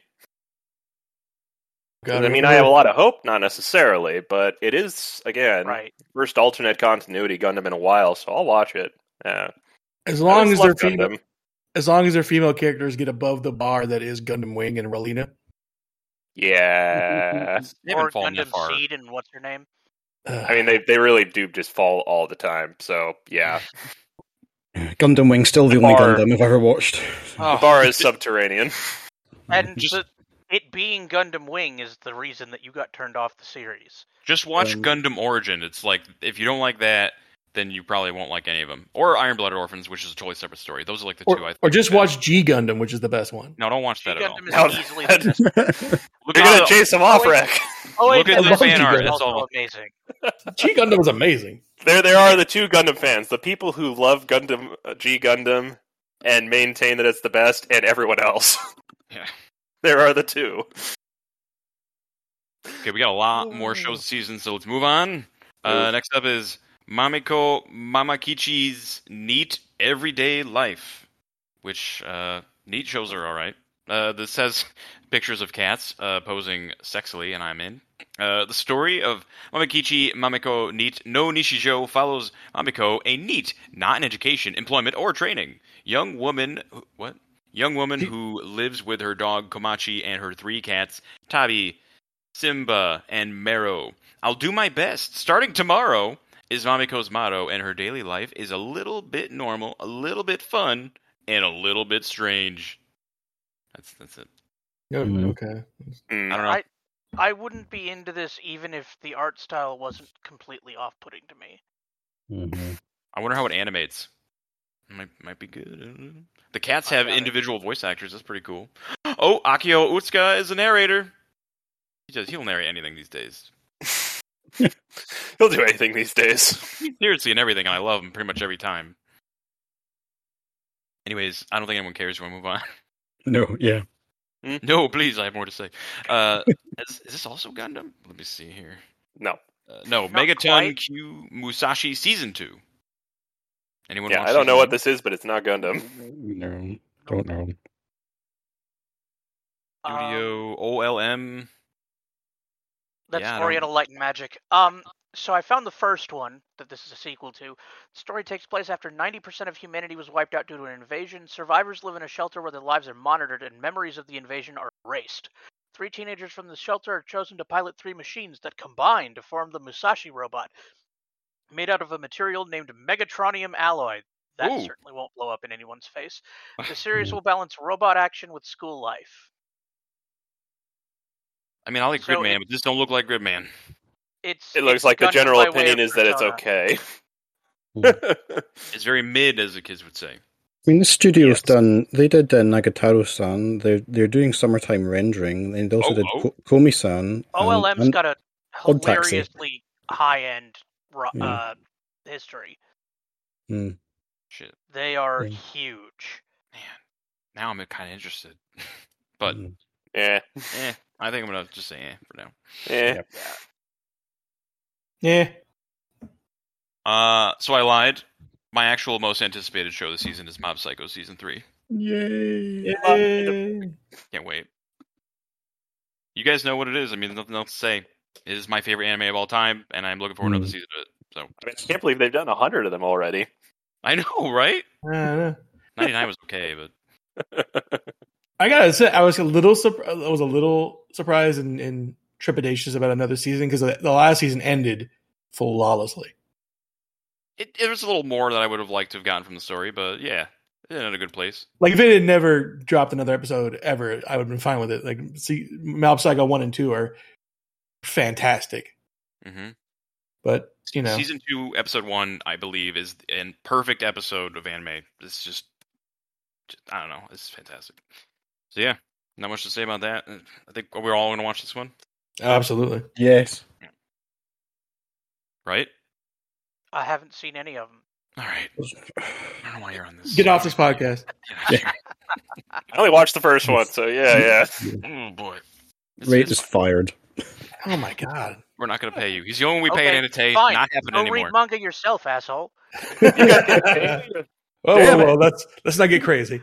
God, I mean, I have a lot of hope, not necessarily, but it is, again, Right. first alternate continuity Gundam in a while, so I'll watch it. Yeah. As long I as just their love female, Gundam. as long as their female characters get above the bar that is Gundam Wing and Relina. Yeah. They haven't Or fallen that Gundam far. Seed and what's her name? Uh, I mean, they they really do just fall all the time, so yeah. Gundam Wing's still the only Bar. Gundam I've ever watched. The bar is subterranean. And Just- the, it being Gundam Wing is the reason that you got turned off the series. Just watch Um, Gundam Origin. It's like, if you don't like that, then you probably won't like any of them. Or Iron Blooded Orphans, which is a totally separate story. Those are like the or, two I think. or just watch G Gundam, which is the best one. No, don't watch that at all. Gundam No, is easily that- the best. Look You're at gonna the- chase them off, Oh, wait. Rick. Oh wait, Look at and the Gundam fan Seed art, is that's also all. amazing. G Gundam was amazing. There, there are the two Gundam fans: the people who love Gundam, uh, G Gundam, and maintain that it's the best, and everyone else. Yeah. There are the two. Okay, we got a lot more shows this season, so let's move on. Uh, Move. next up is Mamiko Mamakichi's Neat Everyday Life, which, uh, neat shows are alright. Uh, this has pictures of cats uh, posing sexily, and I'm in. Uh, the story of Mamakichi Mamiko Neat no Nishijo follows Mamiko, a neat, not in education, employment, or training, young woman. who- What? Young woman who lives with her dog Komachi and her three cats, Tabi, Simba, and Mero. I'll do my best. Starting tomorrow is Mamiko's motto, and her daily life is a little bit normal, a little bit fun, and a little bit strange. That's that's it. Oh, Mhm. okay. Mm. I don't know. I I wouldn't be into this even if the art style wasn't completely off-putting to me. Mhm. I wonder how it animates. Might might be good. I don't know. The cats I have doubt it. individual voice actors. That's pretty cool. Oh, Akio Utsuka is a narrator. He does. He'll narrate anything these days. He'll do anything these days. Seriously, and everything, and I love him pretty much every time. Anyways, I don't think anyone cares. We'll move on. No, yeah. No, please, I have more to say. Uh, is, is this also Gundam? Let me see here. No. Uh, no, Not Megaton quite. Q Musashi Season two. Anyone? Yeah, watch I don't know Season what one? this is, but it's not Gundam. No, don't know. Um, Studio O L M. That's Yeah, I don't- Oriental Light and Magic. Um, so I found the first one that this is a sequel to. The story takes place after ninety percent of humanity was wiped out due to an invasion. Survivors live in a shelter where their lives are monitored and memories of the invasion are erased. Three teenagers from the shelter are chosen to pilot three machines that combine to form the Musashi robot, made out of a material named Megatronium alloy. That Ooh. certainly won't blow up in anyone's face. The series will balance robot action with school life. I mean, I like So Gridman, it- but this don't look like Gridman. It's It looks it's like the Gundam general by way opinion of is that it's Persona. okay. It's very mid, as the kids would say. I mean, the studio's Yes. done. They did uh, Nagataro-san. They're they're doing summertime rendering. They also Oh, did oh. Ko- Komi-san. O L M's and- got a Odd Taxi. hilariously high-end ro- Yeah. uh, history. Mm. Shit, They are Yeah. huge. man. Now I'm kind of interested. But Mm. Yeah. eh, I think I'm gonna just say eh for now. Yeah. Yep. Yeah. Uh, so I lied. My actual most anticipated show this season is Mob Psycho season three. Yay! Yay. Can't wait. You guys know what it is. I mean, there's nothing else to say. It is my favorite anime of all time, and I'm looking forward to another Mm. season of it. So I mean, I can't believe they've done a hundred of them already. I know, right? I don't know. ninety-nine was okay, but I gotta say, I was a little, surp- I was a little surprised and, and trepidatious about another season because the last season ended flawlessly. it, it was a little more than I would have liked to have gotten from the story. But yeah, it's in a good place. Like if it had never dropped another episode ever, I would have been fine with it. Like, see, Mob Psycho one and two are fantastic, hmm but you know, Season two, episode one, I believe, is a perfect episode of anime. It's just, just, I don't know, it's fantastic. So yeah, not much to say about that. I think we're all going to watch this one, absolutely. Yes. right? I haven't seen any of them. All right. I don't want to hear on this. Get off this podcast. Yeah. I only watched the first one, so yeah, yeah. Oh boy. It's- Rate it's- is fired. Oh my god. we're not going to pay you. He's the only one we pay Okay, at Annotate. fine. Not happening Go anymore. read manga yourself, asshole. Oh, Damn well, it. well, let's let's not get crazy.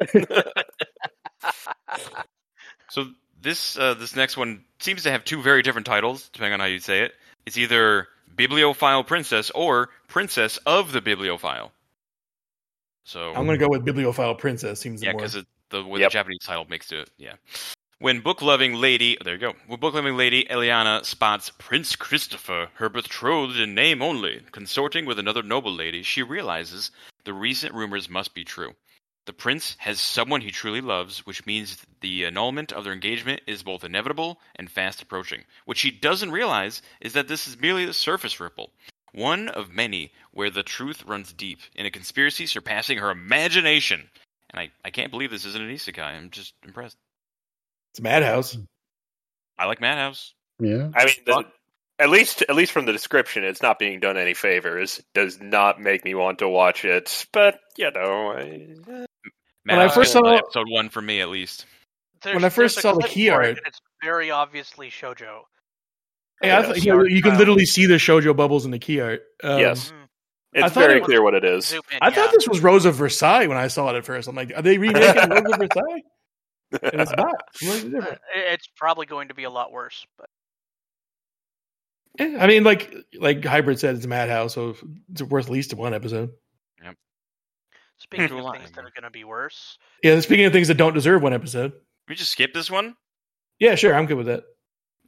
So this uh, this next one seems to have two very different titles, depending on how you say it. It's either Bibliophile Princess or Princess of the Bibliophile. So I'm gonna go with Bibliophile Princess. Seems yeah, more. because the way Yep. the Japanese title makes it. Yeah. When book-loving lady, there you go. When book-loving lady Eliana spots Prince Christopher, her betrothed in name only, consorting with another noble lady, she realizes the recent rumors must be true. The prince has someone he truly loves, which means the annulment of their engagement is both inevitable and fast approaching. What she doesn't realize is that this is merely a surface ripple, one of many where the truth runs deep, in a conspiracy surpassing her imagination. And I, I can't believe this isn't an isekai. I'm just impressed. It's Madhouse. I like Madhouse. Yeah. I mean, the, at least at least from the description, it's not being done any favors. It does not make me want to watch it, but you know, I, When I Madhouse first is saw- episode one for me, at least. There's, When I first there's a saw the clip key for it, art- and it's very obviously shoujo. Hey, I Yeah, thought, you, know, you can style. literally see the shoujo bubbles in the key art. Um, Yes. Mm, it's I thought very it was- clear what it is. zoom in, I thought yeah. this was Rose of Versailles when I saw it at first. I'm like, are they remaking Rose of Versailles? And it's not. It's completely Uh, different. it's probably going to be a lot worse. But Yeah, I mean, like like Hybrid said, it's Madhouse, so it's worth at least one episode. speaking Do a of lot things that anymore. are going to be worse, Yeah, speaking of things that don't deserve one episode. We just skip this one? Yeah, sure, I'm good with that.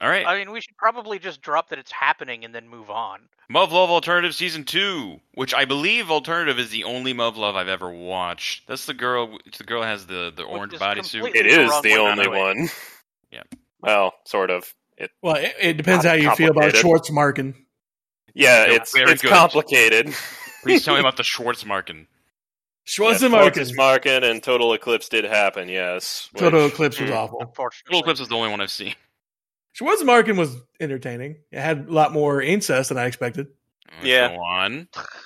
All right. I mean, we should probably just drop that it's happening and then move on. Muv Love Alternative Season two, which I believe Alternative is the only Muv Love I've ever watched. That's the girl, the girl has the, the Which orange is bodysuit. completely It is wrong the way only to do it. one. Yeah. Well, sort of. It. Well, it, it depends how you feel about Complicated. Schwarzmarken. Yeah, They're it's very it's good. complicated. Please tell me about the Schwarzmarken. Schwarzmarken. Schwarzmarken and Total Eclipse did happen, yes. Total which- Eclipse was hmm. awful. Unfortunately. Little Eclipse is the only one I've seen. Schwarzmarken was entertaining. It had a lot more incest than I expected. Yeah. Go on.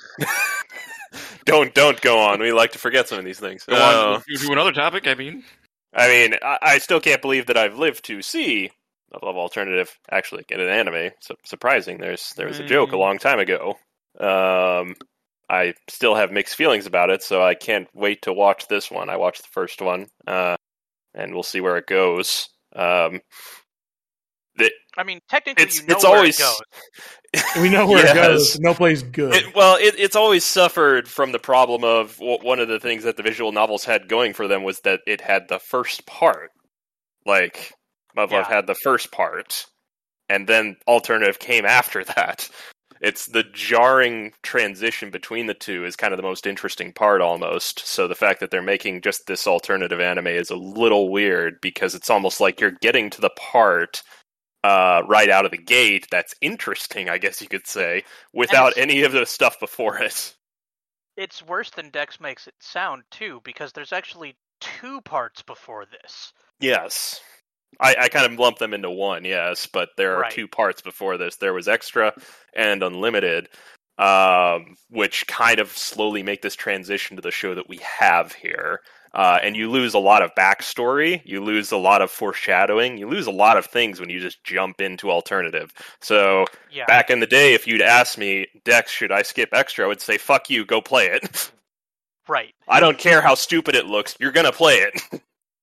don't don't go on. We like to forget some of these things. Go Uh, on to another topic, I mean. I mean, I, I still can't believe that I've lived to see a Love Alternative actually get an anime. So surprising. There's there was a joke a long time ago. Um, I still have mixed feelings about it, so I can't wait to watch this one. I watched the first one, uh, and we'll see where it goes. Um, the, I mean, technically, it's you know it's where always it goes. We know where it Yes. goes. No place good. It, well, it, it's always suffered from the problem of w- one of the things that the visual novels had going for them was that it had the first part. Like, Muv Love Yeah. had the first part, and then Alternative came after that. It's the jarring transition between the two is kind of the most interesting part, almost. So the fact that they're making just this alternative anime is a little weird, because it's almost like you're getting to the part Uh, right out of the gate that's interesting, I guess you could say, without it's- any of the stuff before it. It's worse than Dex makes it sound, too, because there's actually two parts before this. Yes. I, I kind of lump them into one, yes, but there are Right. two parts before this. There was Extra and Unlimited, um, which kind of slowly make this transition to the show that we have here. Uh, and you lose a lot of backstory, you lose a lot of foreshadowing, you lose a lot of things when you just jump into Alternative. So, Yeah. back in the day, if you'd asked me, Dex, should I skip Extra? I would say, fuck you, go play it. Right. I don't care how stupid it looks, you're gonna play it.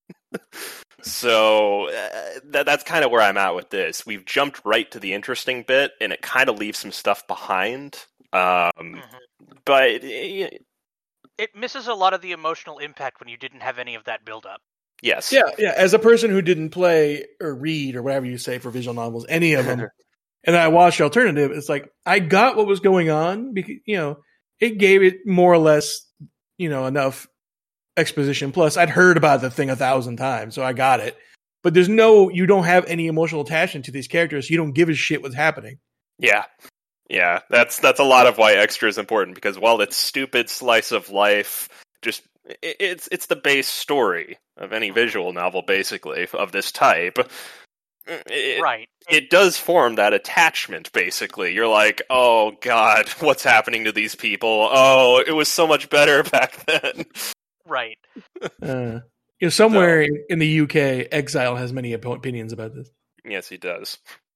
So, uh, that, that's kind of where I'm at with this. We've jumped right to the interesting bit, and it kind of leaves some stuff behind. Um, Mhm. but, uh, It misses a lot of the emotional impact when you didn't have any of that build-up. yes. Yeah, yeah. As a person who didn't play or read or whatever you say for visual novels, any of them, and I watched Alternative, it's like I got what was going on because you know it gave it more or less, you know, enough exposition. Plus, I'd heard about the thing a thousand times, so I got it. But there's no, you don't have any emotional attachment to these characters. So you don't give a shit what's happening. Yeah. Yeah, that's that's a lot of why Extra is important, because while it's stupid slice of life, just it, it's it's the base story of any visual novel, basically, of this type. It, Right. it does form that attachment, basically. You're like, oh god, what's happening to these people? Oh, it was so much better back then. Right. Uh, you know, somewhere in, in the U K, Exile has many op- opinions about this. Yes, he does.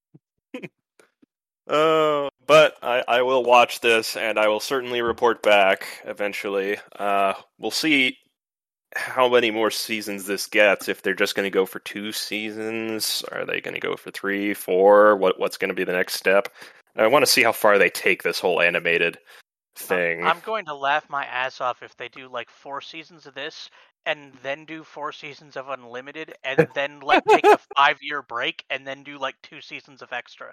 Oh, but I, I will watch this, and I will certainly report back eventually. Uh, we'll see how many more seasons this gets. If they're just going to go for two seasons, are they going to go for three, four? What what's going to be the next step? I want to see how far they take this whole animated thing. I'm going to laugh my ass off if they do like four seasons of this and then do four seasons of Unlimited and then like take a five year break and then do like two seasons of Extra.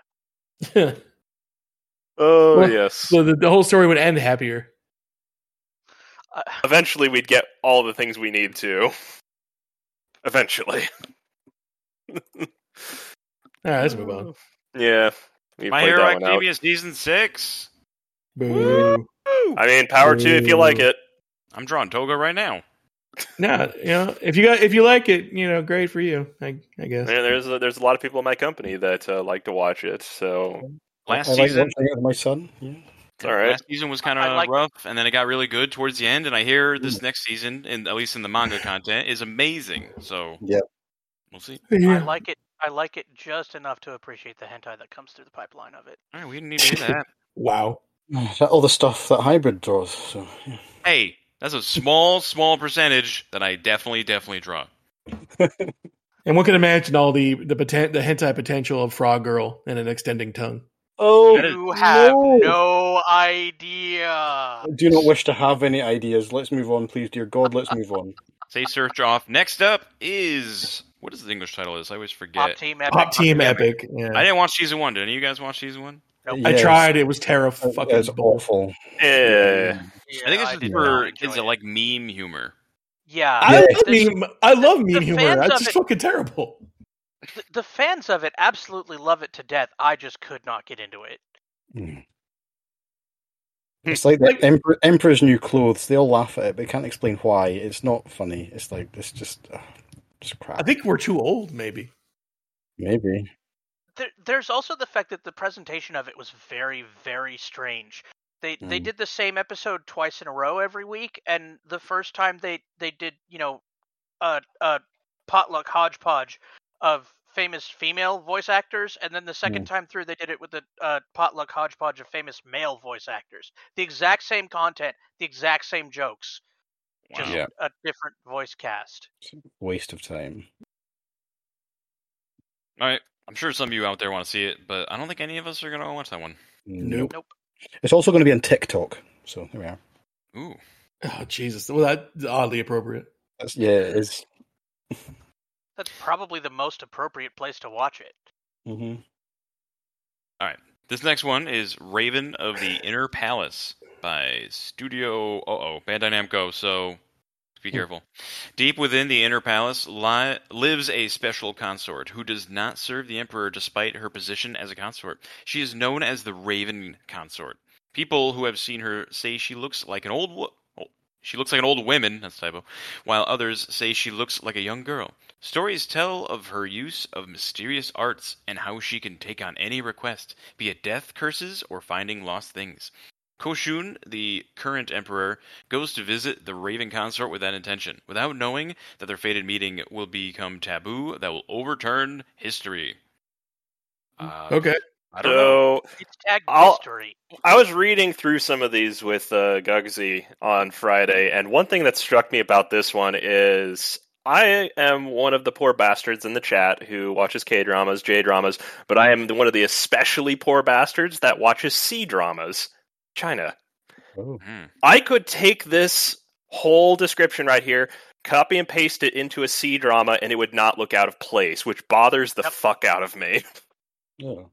oh Well, yes. So the, the whole story would end happier. Uh, Eventually, we'd get all the things we need to. Eventually. All right, let's move on. Yeah. we My played Hero that one out. Academia Season six. Boo. I mean, power to you if you like it. I'm drawing Toga right now. No, you know, if you got if you like it, you know, great for you. I I guess. Yeah, there's a, there's a lot of people in my company that uh, like to watch it, so Last I like season, watching it with my son. Yeah. it's all right. last season was kind of I like- rough, and then it got really good towards the end. And I hear Mm. this next season, and at least in the manga content, is amazing. So Yeah. we'll see. I Yeah. like it. I like it just enough to appreciate the hentai that comes through the pipeline of it. All right, we didn't need to hear that. Wow. All the stuff that Hybrid draws. So yeah. Hey, that's a small, small percentage that I definitely, definitely draw. And one can imagine all the the poten- the hentai potential of Frog Girl and an extending tongue. Oh, That is- You have no. no idea. I do not wish to have any ideas. Let's move on, please, dear God. Let's move on. Say search off. Next up is What is the English title of this? I always forget. Pop Team Epic. Pop Team Epic. Epic. Yeah. I didn't watch season one. Did any of you guys watch season one? Nope. I Yes. tried. It was terrible. It Fucking was awful. Eh. Yeah, I think this is did for not enjoy kids that it. like meme humor. Yeah, I, Yeah. love this- meme, I love the meme humor. fans That's of just it- fucking terrible. the, the fans of it absolutely love it to death. I just could not get into it. It's like the Like- Emperor, Emperor's New Clothes. They all laugh at it, but can't explain why. It's not funny. It's like it's just, uh, just crap. I think we're too old, maybe. Maybe. There, there's also the fact that the presentation of it was very, very strange. They they Mm. did the same episode twice in a row every week, and the first time they they did you know a a potluck hodgepodge of famous female voice actors, and then the second time through they did it with a uh, potluck hodgepodge of famous male voice actors. The exact same content, the exact same jokes, just Yeah. a different voice cast. Waste of time. All right. I'm sure some of you out there want to see it, but I don't think any of us are going to watch that one. Nope. Nope. It's also going to be on TikTok. So there we are. Ooh. Oh Jesus! Well, that's oddly appropriate. That's, yeah, it is. That's probably the most appropriate place to watch it. Mm-hmm. This next one is Raven of the Inner Palace by Studio uh-oh, Bandai Namco, so be careful. Deep within the Inner Palace li- lives a special consort who does not serve the Emperor despite her position as a consort. She is known as the Raven Consort. People who have seen her say she looks like an old wo- oh, she looks like an old woman, that's a typo, while others say she looks like a young girl. Stories tell of her use of mysterious arts and how she can take on any request, be it death, curses, or finding lost things. Koshun, the current emperor, goes to visit the Raven Consort with that intention, without knowing that their fated meeting will become taboo that will overturn history. Uh, Okay. I don't know. So It's tagged I'll- mystery. I was reading through some of these with uh, Gugsy on Friday, and one thing that struck me about this one is I am one of the poor bastards in the chat who watches K-dramas, J-dramas, but I am one of the especially poor bastards that watches C-dramas. China. Oh. Hmm. I could take this whole description right here, copy and paste it into a C-drama, and it would not look out of place, which bothers the Yep. fuck out of me. Yeah.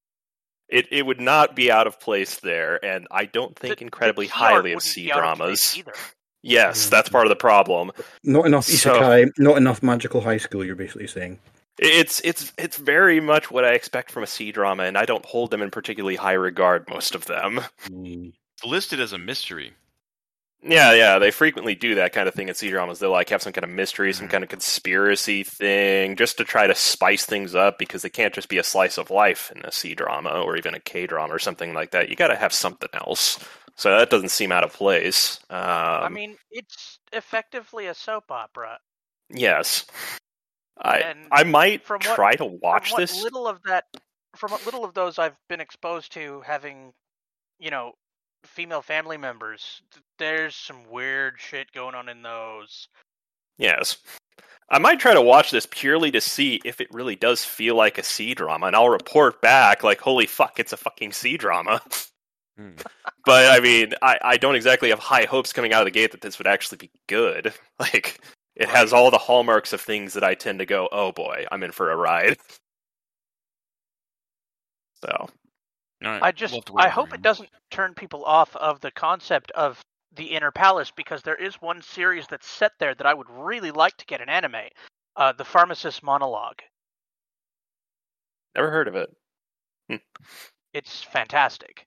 It it would not be out of place there, and I don't think The- incredibly the key art highly of wouldn't C be out of place dramas. either. Yes, Mm. that's part of the problem. Not enough So- isekai, not enough magical high school, you're basically saying. It's it's it's very much what I expect from a C drama, and I don't hold them in particularly high regard. Most of them. Mm. It's listed as a mystery. Yeah, yeah, they frequently do that kind of thing in C dramas. They'll like have some kind of mystery, some Mhm. kind of conspiracy thing, just to try to spice things up because they can't just be a slice of life in a C drama or even a K drama or something like that. You got to have something else. So that doesn't seem out of place. Um, I mean, it's effectively a soap opera. yes, I and I might from what- try to watch from what this. little of that, from what little of those I've been exposed to, having, you know, female family members, th- there's some weird shit going on in those. Yes. I might try to watch this purely to see if it really does feel like a C drama, and I'll report back like, holy fuck, it's a fucking C drama. Hmm. But, I mean, I, I don't exactly have high hopes coming out of the gate that this would actually be good. Like, it has all the hallmarks of things that I tend to go, oh boy, I'm in for a ride. So, All right, I just, we'll have to wait I and hope see. it doesn't turn people off of the concept of the Inner Palace, because there is one series that's set there that I would really like to get an anime, uh, the Pharmacist Monologue. never heard of it. It's fantastic.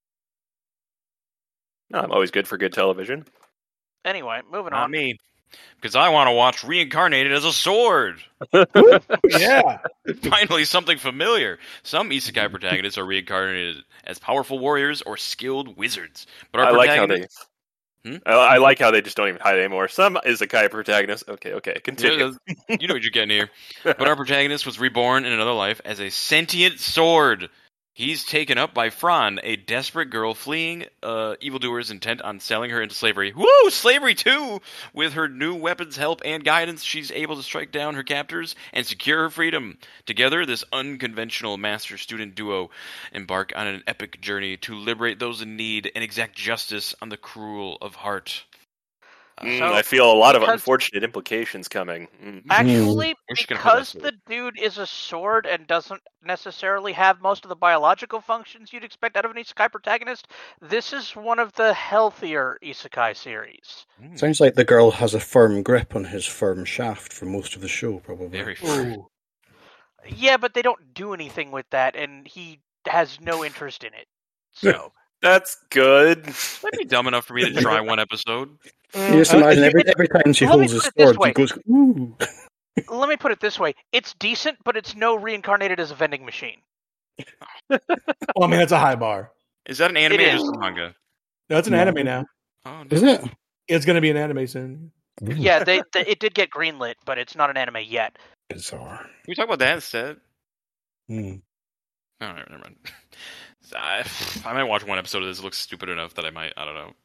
No, I'm always good for good television. Anyway, moving Not on. me. Because I want to watch Reincarnated as a Sword. Yeah. Finally, something familiar. Some isekai protagonists are reincarnated as powerful warriors or skilled wizards. But our I like how they. protagonist- Hmm? I, I like how they just don't even hide anymore. Some Isekai protagonist. Okay, okay, continue. Yeah, you know what you're getting here. But our protagonist was reborn in another life as a sentient sword. He's taken up by Fran, a desperate girl fleeing uh, evildoers intent on selling her into slavery. Woo! Slavery too! With her new weapons, help, and guidance, she's able to strike down her captors and secure her freedom. Together, this unconventional master-student duo embark on an epic journey to liberate those in need and exact justice on the cruel of heart. Mm, So, I feel a lot of because- unfortunate implications coming. Mm. Actually, We're just gonna because put the that dude is a sword and doesn't necessarily have most of the biological functions you'd expect out of an isekai protagonist, this is one of the healthier isekai series. Mm, Sounds like the girl has a firm grip on his firm shaft for most of the show, probably. very firm. Ooh. Yeah, but they don't do anything with that, and he has no interest in it. So, That's good. That'd be dumb enough for me to try one episode. You just Uh, imagine it- every every time she Let me holds his put it this sword, way. he goes, ooh. let me put it this way: it's decent, but it's no reincarnated as a vending machine. Well, I mean, that's a high bar. Is that an anime It or just is. a manga? No, it's an No. anime now. Oh, no. Is it? It's going to be an anime soon. Yeah, they, they it did get greenlit, but it's not an anime yet. Bizarre. Can we talk about that instead? Hmm. Oh, never never mind. I, I might watch one episode of this. It looks stupid enough that I might. I don't know.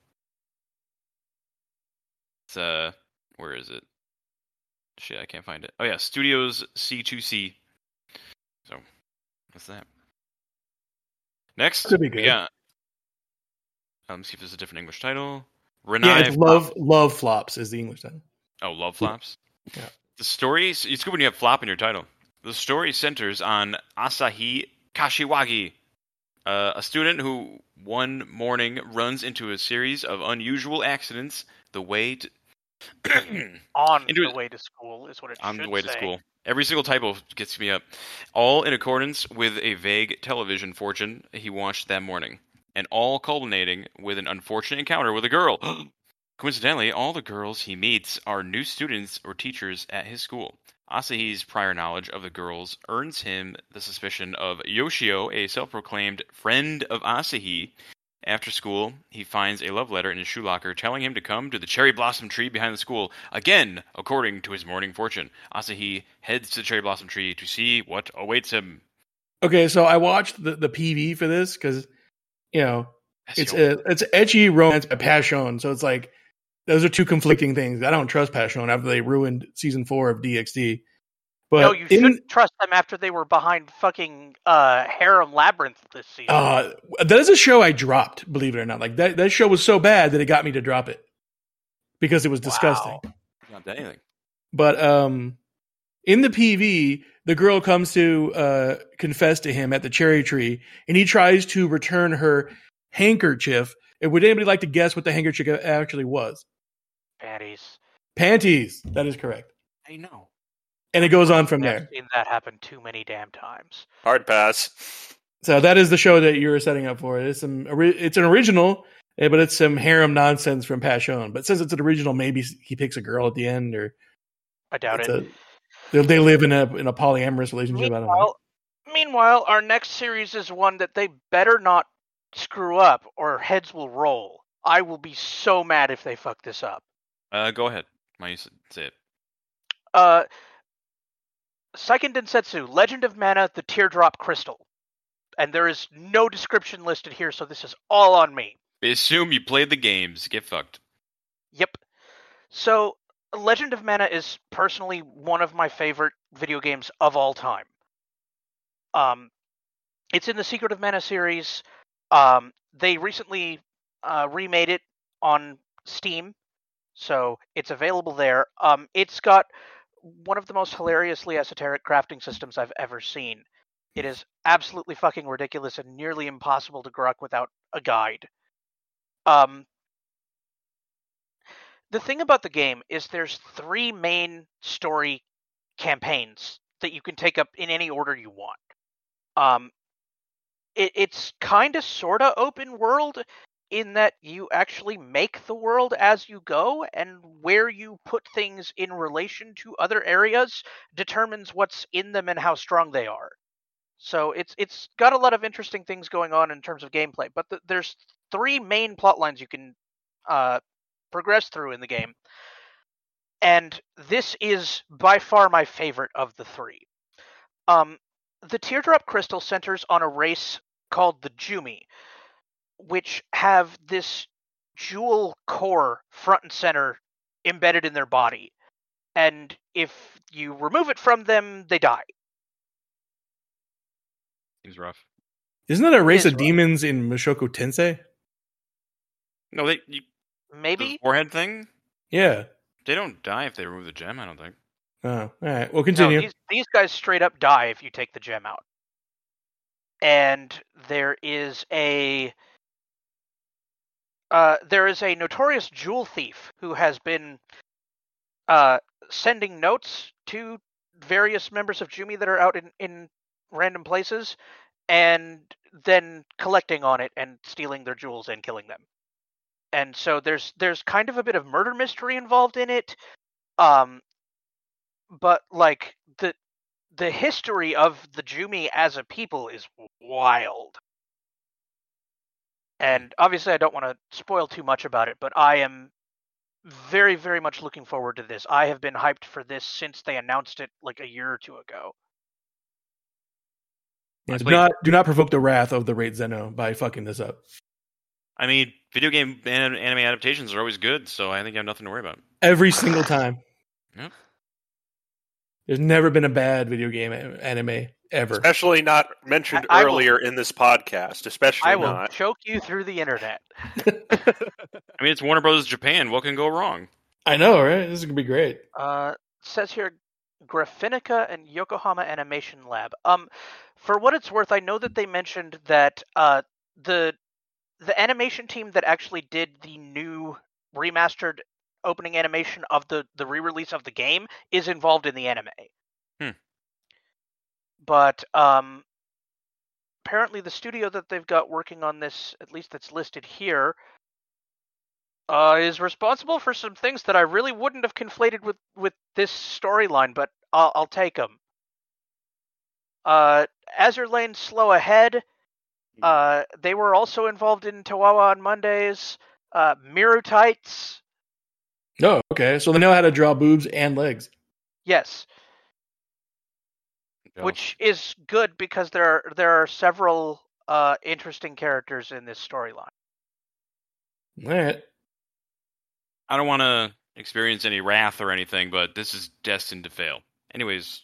It's uh, where is it? Shit, I can't find it. Oh yeah, Studios C two C. So, what's that? Next, Could be good. Yeah. Um, see if there's a different English title. Yeah, Renai it's love love flops is the English title. Oh, Love Flops? Yeah. The story, it's good when you have flop in your title. The story centers on Asahi Kashiwagi, uh, a student who one morning runs into a series of unusual accidents the way to... On Into the it- way to school is what it on should the way to say. school. Every single typo gets me up. All in accordance with a vague television fortune he watched that morning. And all culminating with an unfortunate encounter with a girl. Coincidentally, all the girls he meets are new students or teachers at his school. Asahi's prior knowledge of the girls earns him the suspicion of Yoshio, a self-proclaimed friend of Asahi. After school, he finds a love letter in his shoe locker telling him to come to the cherry blossom tree behind the school, again, according to his morning fortune. Asahi heads to the cherry blossom tree to see what awaits him. Okay, so I watched the, the P V for this because, you know, That's it's your- a, it's ecchi romance by Passion. So it's like, those are two conflicting things. I don't trust Passion after they ruined season four of D X D. But no, you in, shouldn't trust them after they were behind fucking uh, Harem Labyrinth this season. uh, that is a show I dropped, believe it or not. Like that, that show was so bad that it got me to drop it because it was disgusting. Wow. Not that anything. But um, in the P V, the girl comes to uh, confess to him at the cherry tree, and he tries to return her handkerchief. And would anybody like to guess what the handkerchief actually was? Panties. Panties. That is correct. I know. And it goes on from I've there. seen that happen too many damn times. Hard pass. So that is the show that you were setting up for. It's some. It's an original, eh, but it's some harem nonsense from Passion. But since it's an original, maybe he picks a girl at the end, or I doubt it's it. a, they they live in a in a polyamorous relationship. I don't know. Meanwhile, meanwhile, our next series is one that they better not screw up, or heads will roll. I will be so mad if they fuck this up. Uh, go ahead. Why you s- say it? Uh, Seiken Densetsu, Legend of Mana, the Teardrop Crystal. And there is no description listed here, so this is all on me. We assume you played the games. Get fucked. Yep. So, Legend of Mana is personally one of my favorite video games of all time. Um, it's in the Secret of Mana series. Um, they recently uh, remade it on Steam, so it's available there. Um, it's got one of the most hilariously esoteric crafting systems I've ever seen. It is absolutely fucking ridiculous and nearly impossible to grok without a guide. Um, the thing about the game is there's three main story campaigns that you can take up in any order you want. Um, it, it's kind of sort of open world in that you actually make the world as you go, and where you put things in relation to other areas determines what's in them and how strong they are. So it's it's got a lot of interesting things going on in terms of gameplay, but the, there's three main plot lines you can uh, progress through in the game, and this is by far my favorite of the three. Um, the Teardrop Crystal centers on a race called the Jumi, which have this jewel core front and center embedded in their body, and if you remove it from them, they die. Seems rough. Isn't that a race is of rough. demons in Mushoku Tensei? No, they you, the Maybe? forehead thing. Yeah. They don't die if they remove the gem, I don't think. Oh, all right. We'll No, continue. these, these guys straight up die if you take the gem out. And there is a uh, there is a notorious jewel thief who has been uh, sending notes to various members of Jumi that are out in, in random places, and then collecting on it and stealing their jewels and killing them. And so there's there's kind of a bit of murder mystery involved in it. Um, but like the the history of the Jumi as a people is wild. And obviously I don't want to spoil too much about it, but I am very, very much looking forward to this. I have been hyped for this since they announced it like a year or two ago. Yeah, do not do not provoke the wrath of the Raid Zeno by fucking this up. I mean, video game and anime adaptations are always good, so I think you have nothing to worry about. Every single time. Yep. There's never been a bad video game a- anime ever. Especially not mentioned I- I will- earlier in this podcast. Especially I will not. choke you through the internet. I mean, it's Warner Bros. Japan. What can go wrong? I know, right? This is gonna be great. Uh, says here, Graphinica and Yokohama Animation Lab. Um, for what it's worth, I know that they mentioned that uh the the animation team that actually did the new remastered opening animation of the the re-release of the game is involved in the anime. Hmm. But um, apparently the studio that they've got working on this, at least that's listed here, uh, is responsible for some things that I really wouldn't have conflated with, with this storyline, but I'll, I'll take them. Uh, Azure Lane Slow Ahead, uh, they were also involved in Tawawa on Mondays. Uh, Miru Tights, Oh, okay. So they know how to draw boobs and legs. yes. Which is good because there are there are several uh, interesting characters in this storyline. All right. I don't want to experience any wrath or anything, but this is destined to fail. Anyways,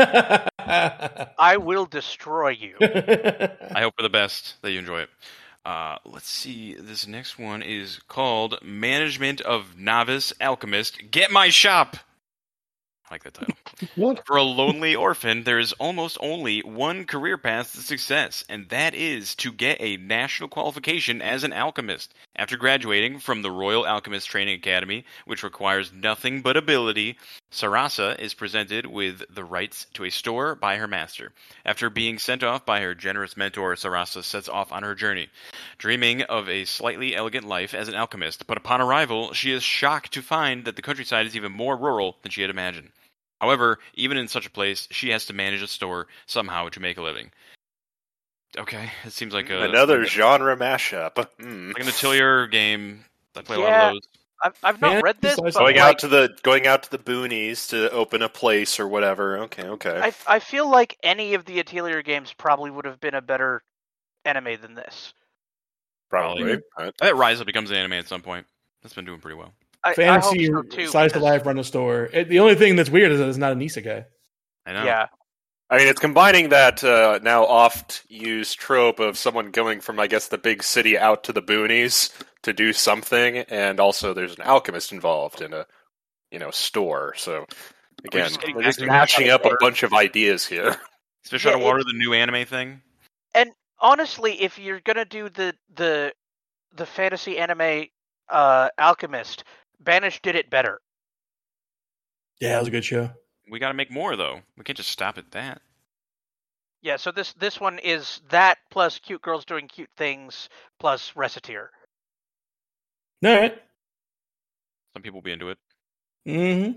I will destroy you. I hope for the best that you enjoy it. Uh, let's see. This next one is called Management of Novice Alchemist. Get my shop! I like that title. What? For a lonely orphan, there is almost only one career path to success, and that is to get a national qualification as an alchemist. After graduating from the Royal Alchemist Training Academy, which requires nothing but ability, Sarasa is presented with the rights to a store by her master. After being sent off by her generous mentor, Sarasa sets off on her journey, dreaming of a slightly elegant life as an alchemist, but upon arrival, she is shocked to find that the countryside is even more rural than she had imagined. However, even in such a place, she has to manage a store somehow to make a living. Okay, it seems like a Another like, genre mashup. Hmm. like an Atelier game. I play a lot Yeah. of those. I've I've not Man, read this, besides but Going like, out to the going out to the boonies to open a place or whatever. Okay, okay. I I feel like any of the Atelier games probably would have been a better anime than this. Probably. But I bet Rise Up becomes an anime at some point. That's been doing pretty well. I, Fantasy I hope so too. slice of because- life run a store. It, the only thing that's weird is that it's not an isekai. I know. Yeah, I mean, it's combining that uh, now oft-used trope of someone going from, I guess, the big city out to the boonies to do something, and also there's an alchemist involved in a, you know, store. So again, just getting we're back just to mashing up a water. bunch of ideas here. Is Fish Yeah, Out of Water it- the new anime thing? honestly, if you're gonna do the the the fantasy anime uh, Alchemist, Banish did it better. Yeah, it was a good show. We got to make more though. We can't just stop at that. Yeah, so this this one is that plus cute girls doing cute things plus Reciteer. All right. Some people will be into it. Mm-hmm.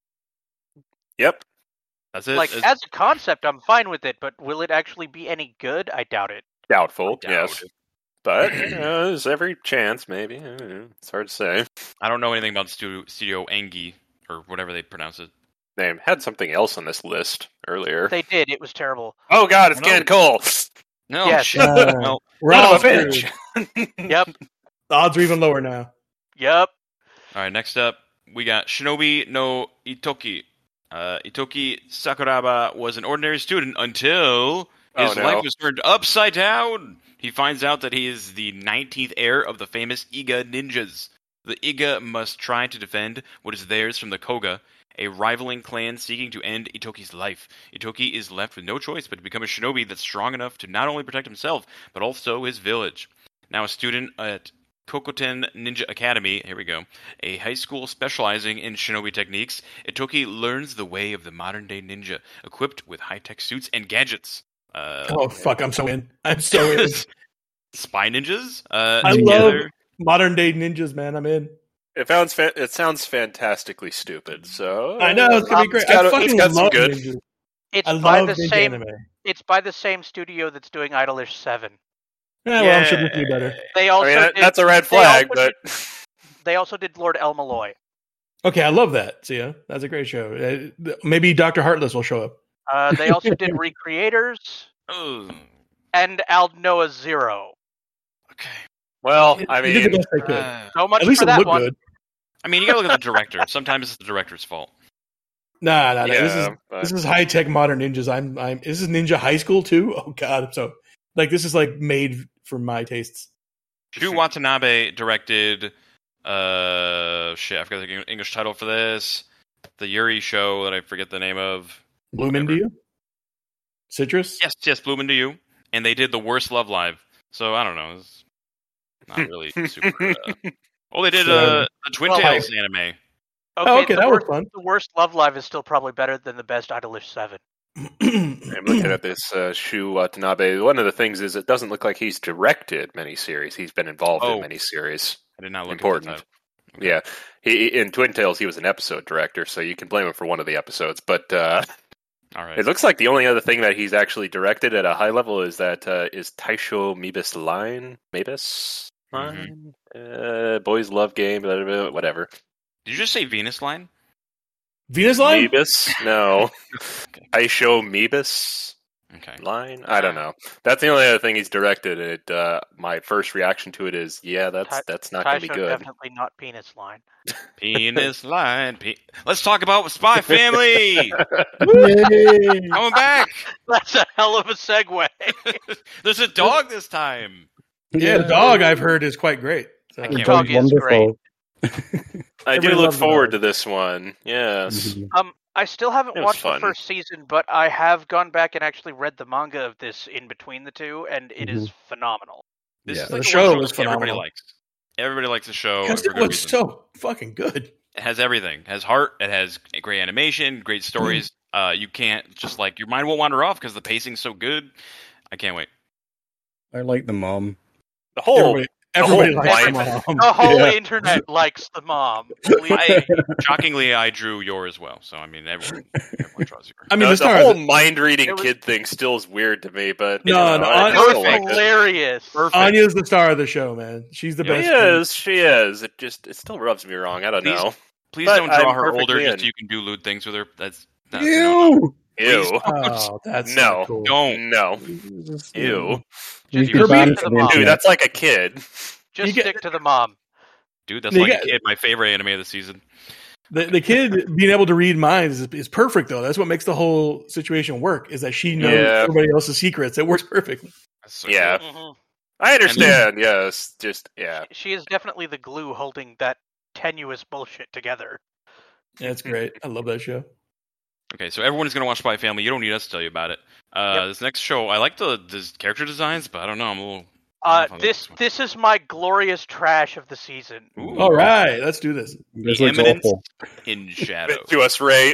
Yep. That's it. Like It's- as a concept, I'm fine with it, but will it actually be any good? I doubt it. Doubtful, I doubt yes. it. But you know, there's every chance, maybe. I don't know. It's hard to say. I don't know anything about Studio, Studio Engi or whatever they pronounce it. Name had something else on this list earlier. They did. It was terrible. Oh God, it's No. Gan Cole. No, Yes. shit. Uh, no. We're Son all of a screwed. bitch. Yep. The odds are even lower now. Yep. All right, next up, we got Shinobi no Itoki. Uh, Itoki Sakuraba was an ordinary student until Oh, his no. life was turned upside down. He finds out that he is the nineteenth heir of the famous Iga ninjas. The Iga must try to defend what is theirs from the Koga, a rivaling clan seeking to end Itoki's life. Itoki is left with no choice but to become a shinobi that's strong enough to not only protect himself, but also his village. Now a student at Kokoten Ninja Academy, here we go, a high school specializing in shinobi techniques, Itoki learns the way of the modern-day ninja, equipped with high-tech suits and gadgets. Uh, Oh fuck! I'm so in. I'm so in. Spy ninjas? Uh, I together. love modern day ninjas, man. I'm in. It sounds fa- it sounds fantastically stupid. So I know it's gonna be Um, great. it's got- I it's fucking got some love good- ninjas. It's I by love the ninja same. anime. It's by the same studio that's doing Idolish Seven. Yeah, well, I'm sure this will be better. They I also mean, that, did, that's a red they flag, also but they also did Lord El Malloy. Okay, I love that. See, yeah, that's a great show. Uh, maybe Doctor Heartless will show up. Uh, they also did Recreators Oh, and Aldnoah Zero. okay. well, I They did the mean, best they could. Uh, So much At least for it that looked one. good. I mean, you gotta look at the director. Sometimes it's the director's fault. Nah, nah, nah. yeah, This is but- this is high tech modern ninjas. I'm I'm. This is Ninja High School too. Oh god, I'm so like this is like made for my tastes. Shu Watanabe directed, uh, shit, I forgot the English title for this. The Yuri show that I forget the name of. Bloom into you. Citrus. Yes, yes, Bloom into You. And they did The Worst Love Live. So, I don't know. It's not really super. Uh... Oh, they did uh, the Twin Well, Tales anime. Okay, Oh, okay, the, that was worst, fun. the worst Love Live is still probably better than the best Idolish Seven. I'm looking at this uh, Shu Watanabe. One of the things is it doesn't look like he's directed miniseries. He's been involved Oh. in miniseries. I did not look Important. at that title. Yeah, he in Twin Tales he was an episode director, so you can blame him for one of the episodes. But uh, All right. it looks like the only other thing that he's actually directed at a high level is that uh, is Taisho Mebis Line, Mebis Line, uh, Boys Love Game, blah, blah, blah, whatever. Did you just say Venus Line? Venus Line. Mebis, no, Okay. Taisho Mebis Okay. Line. I don't know. That's the only other thing he's directed. It. Uh, my first reaction to it is, yeah, that's Ta- that's not going to Taisho be good. definitely not Penis Line. Penis Line. Pe- Let's talk about Spy Family. Yay! Coming back. That's a hell of a segue. There's a dog this time. Yeah, the dog I've heard is quite great. So. I The can't dog's Dog is wonderful. I do Everybody look loves the forward dog. to this one. Yes. Mhm. Um, I still haven't It was watched fun. the first season, but I have gone back and actually read the manga of this in between the two, and it is phenomenal. This Yeah. is The like show one was that everybody phenomenal. likes. Everybody likes the show. Because for it good was reason. so fucking good. It has everything. It has heart. It has great animation, great stories. uh, you can't just like your mind won't wander off because the pacing's so good. I can't wait. I like the mom. The whole Everybody, everybody whole likes line- mom. The whole Yeah. internet likes the mom. Believe me. I, shockingly, I drew Yor as well. So I mean, everyone, everyone draws Yor. I mean, the, the star. the whole mind reading It was- kid thing still is weird to me, but No, you know, no, I, I- It I was still like it. hilarious. Perfect. Anya's the star of the show, man. She's the She best. is, she is. It just it still rubs me wrong. I don't Please- know. Please But don't draw I'm her older perfectly just in. so you can do lewd things with her. That's, that's no, Ew! Ew. Oh, that's No. not cool. don't. No. Ew. You'd Just be stick banned to from the the mom. Dude, internet. that's like a kid. Just You get- stick to the mom. Dude, that's You like got- a kid. My favorite anime of the season. The the kid being able to read minds is, is perfect though. That's what makes the whole situation work. Is that she knows Yeah. everybody else's secrets. It works perfectly. That's so Yeah. good. Mhm. I understand. Yes, just yeah. She is definitely the glue holding that tenuous bullshit together. Yeah, it's great. I love that show. Okay, so everyone's gonna watch Spy Family. You don't need us to tell you about it. Uh, Yep. This next show, I like the, the character designs, but I don't know. I'm a little. I Uh, don't know if I like this one. this is my glorious trash of the season. Ooh. All right, let's do this. This The looks Eminence awful. in Shadow. To us, right?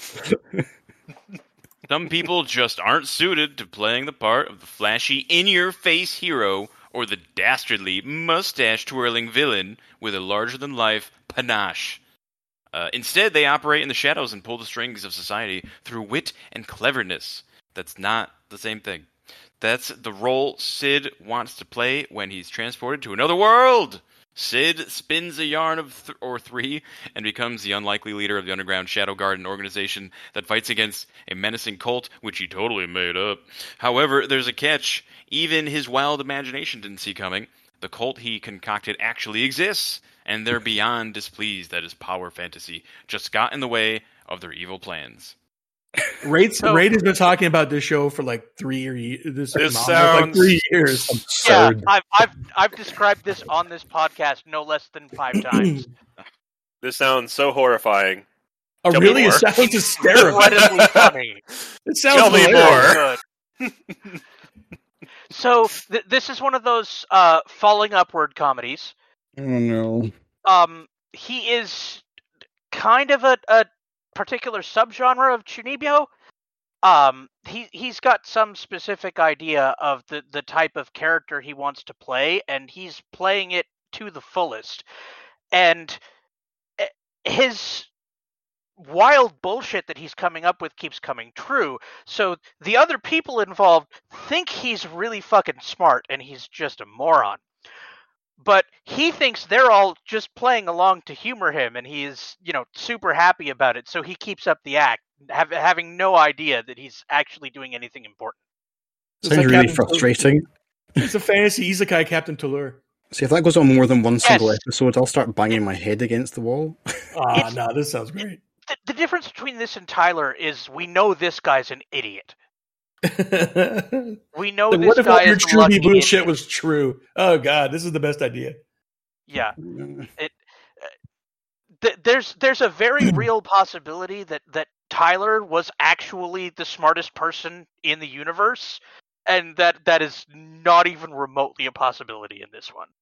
Some people just aren't suited to playing the part of the flashy, in-your-face hero or the dastardly, mustache-twirling villain with a larger-than-life panache. Uh, instead, they operate in the shadows and pull the strings of society through wit and cleverness. That's not the same thing. That's the role Sid wants to play when he's transported to another world. Sid spins a yarn of th- or three and becomes the unlikely leader of the underground Shadow Garden organization that fights against a menacing cult, which he totally made up. However, there's a catch. Even his wild imagination didn't see coming. The cult he concocted actually exists, and they're beyond displeased that his power fantasy just got in the way of their evil plans. Raid, So- Raid has been talking about this show for like three years. This, This manga for sounds- like three years. Yeah, Absurd. I've I've I've described this on this podcast no less than five times. This sounds so horrifying. Oh, Tell me really? It more. sounds hysterical. Incredibly funny. It sounds Tell me hilarious. more. Good. So th- this is one of those uh, falling upward comedies. Oh no. Um, he is kind of a, a particular subgenre of Chunibyo. Um, he he's got some specific idea of the, the type of character he wants to play, and he's playing it to the fullest. And eh, his wild bullshit that he's coming up with keeps coming true. So the other people involved think he's really fucking smart, and he's just a moron. But he thinks they're all just playing along to humor him, and he's, you know, super happy about it. So he keeps up the act, have, having no idea that he's actually doing anything important. It's Sounds like really Captain frustrating. Tol- It's a fantasy isekai Captain Tulur. See, if that goes on more than one single Yes. episode, I'll start banging my head against the wall. Ah, It's- no, this sounds great. The, the difference between this and Tyler is we know this guy's an idiot. We know Like, this what if guy all your is a Truby lucky bullshit idiot. was true? Oh god, this is the best idea. Yeah. Th- there's there's a very real possibility that, that Tyler was actually the smartest person in the universe, and that, that is not even remotely a possibility in this one.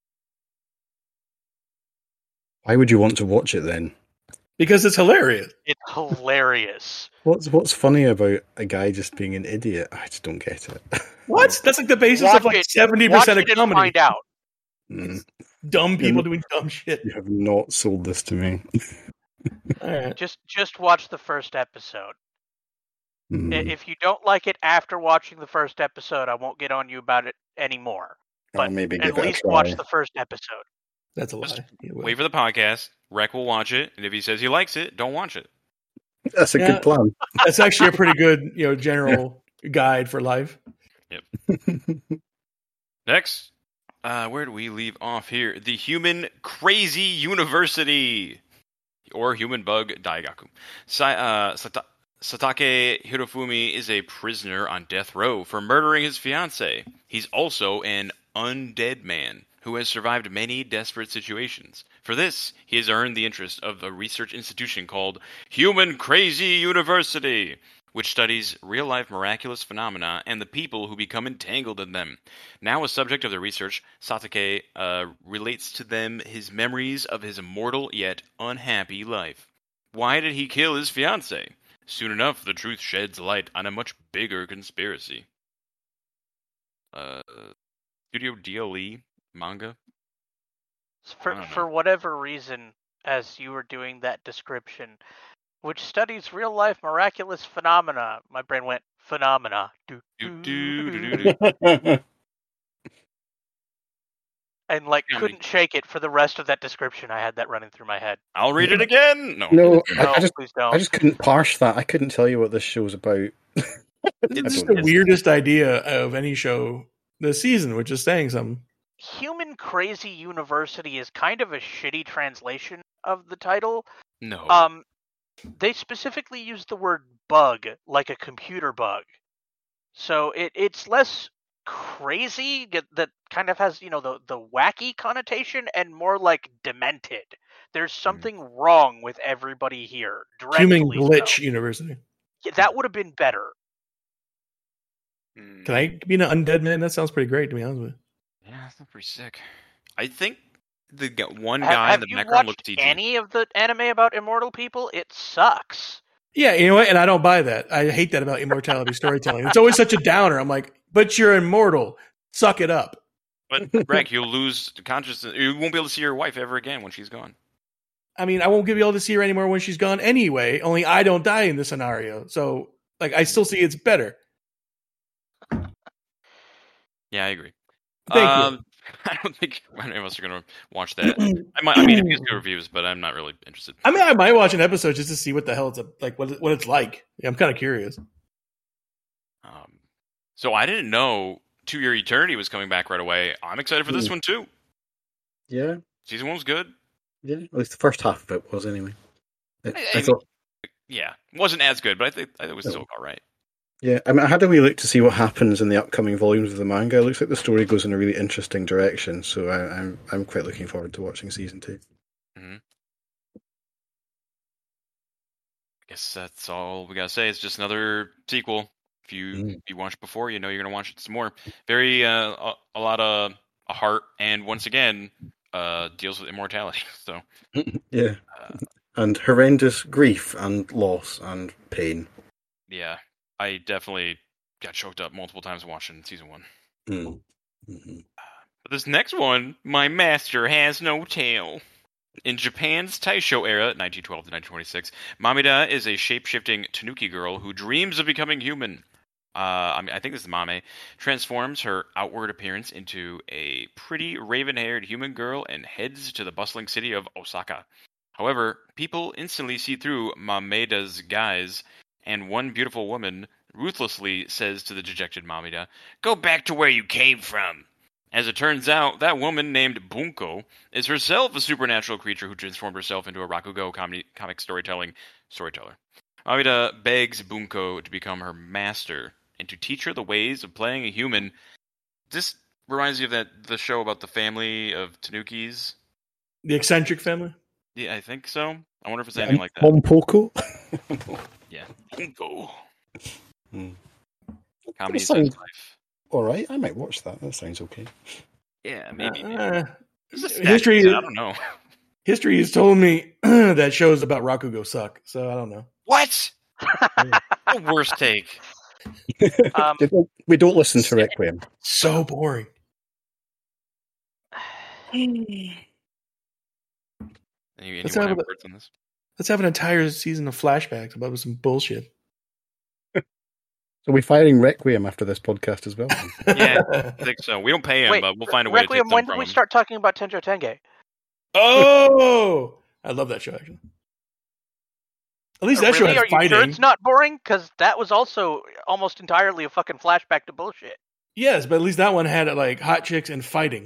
Why would you want to watch it then? Because it's hilarious. It's hilarious. What's what's funny about a guy just being an idiot? I just don't get it. What? That's like the basis Watch of like it. seventy Watch percent of it and comedy. find out. Mm, Dumb people Mm. doing dumb shit. you have not sold this to me. All right. Just just watch the first episode. I- Mm, If you don't like it after watching the first episode, I won't get on you about it anymore. I'll But maybe at give it a least try. watch the first episode. That's a lie. Just It will. Wait for the podcast. Rec will watch it, and if he says he likes it, don't watch it. That's a Yeah. good plan. That's actually a pretty good, you know, general guide for life. Next, uh, where do we leave off here? The Human Crazy University, or Human Bug Daigaku. Sa- uh, Sata- Satake Hirofumi is a prisoner on death row for murdering his fiancée. He's also an undead man who has survived many desperate situations. For this, he has earned the interest of a research institution called Human Crazy University, which studies real-life miraculous phenomena and the people who become entangled in them. Now a subject of the research, Satake uh, relates to them his memories of his immortal yet unhappy life. Why did he kill his fiancée? Soon enough, the truth sheds light on a much bigger conspiracy. Uh, Studio D L E manga? For I don't know. for whatever reason, as you were doing that description, which studies real life miraculous phenomena, my brain went phenomena. Do, Do, do, do, do, do, do, do. and like Yeah, I couldn't shake it for the rest of that description. I had that running through my head. I'll read it again! No. No, I, No, I just please don't. I just couldn't parse that. I couldn't tell you what this show's about. It's just don't the get it. weirdest idea of any show this season, which is saying something. Human Crazy University is kind of a shitty translation of the title. No. Um, they specifically use the word bug, like a computer bug. So it it's less crazy, that, that kind of has, you know, the, the wacky connotation, and more like demented. There's something wrong with everybody here. Human dreadfully Glitch so. University. Yeah, that would have been better. Hmm. Can I be an undead man? That sounds pretty great, to be honest with you. Yeah, that's pretty sick. I think the g- one Have, guy have in the you Necron watched looked C G. any of the anime about immortal people? It sucks. Yeah, you know what? And I don't buy that. I hate that about immortality storytelling. It's always such a downer. I'm like, but you're immortal. Suck it up. But Greg, you'll lose consciousness. You won't be able to see your wife ever again when she's gone. I mean, I won't be able to see her anymore when she's gone anyway. Only I don't die in this scenario. So, like, I still see it's better. Yeah, I agree. Thank um, I don't think any of us are going to watch that. I might. I mean, if you do reviews, but I'm not really interested. I mean, I might watch an episode just to see what the hell it's like, what it- what it's like. Yeah, I'm kind of curious. Um, so I didn't know To Your Eternity was coming back right away. I'm excited for this Hmm. one too. Yeah, Season one was good. yeah. At least the first half of it was anyway. I, I- I I mean- thought yeah, wasn't as good, but I think I think it was No. still all right. Yeah, I mean, I had a wee look to see what happens in the upcoming volumes of the manga. It looks like the story goes in a really interesting direction, so I, I'm I'm quite looking forward to watching season two. Mm-hmm. I guess that's all we gotta say. It's just another sequel. If you Mm. you watched before, you know you're gonna watch it some more. Very uh, a, a lot of a heart, and once again, uh, deals with immortality. So Yeah, uh, and horrendous grief and loss and pain. yeah, I definitely got choked up multiple times watching season one. Mm. Mm-hmm. But this next one, My Master Has No Tail. In Japan's Taisho era, nineteen twelve to nineteen twenty-six, Mamida is a shape-shifting tanuki girl who dreams of becoming human. Uh, I mean, I think this is Mame, transforms her outward appearance into a pretty raven-haired human girl and heads to the bustling city of Osaka. However, people instantly see through Mameda's guise, and one beautiful woman ruthlessly says to the dejected Mamida, "Go back to where you came from." As it turns out, that woman named Bunko is herself a supernatural creature who transformed herself into a Rakugo comedy, comic storytelling storyteller. Mamida begs Bunko to become her master and to teach her the ways of playing a human. This reminds me of that the show about the family of Tanukis. The eccentric family. Yeah, I think so. I wonder if it's anything like that. Pompoko. Yeah, Bunko. Hmm. Comedy That is sounds- life. All right, I might watch that. That sounds okay. Yeah, maybe. maybe. Uh, This is a history- statue, I don't know. history has told me that shows about Rakugo suck, so I don't know. What? The worst take. Um, They don't- we don't listen to Requiem. So boring. Any, Let's anyone have have a- words on this? Let's have an entire season of flashbacks about some bullshit. So we're firing Requiem after this podcast as well. Yeah. I think so. We don't pay him, Wait, but we'll find a way Requiem, to take some when from did we him. start talking about Tenjo Tenge? Oh, I love that show. Actually, at least that really? show Are has you fighting. sure it's not boring? Because that was also almost entirely a fucking flashback to bullshit. Yes, but at least that one had like hot chicks and fighting.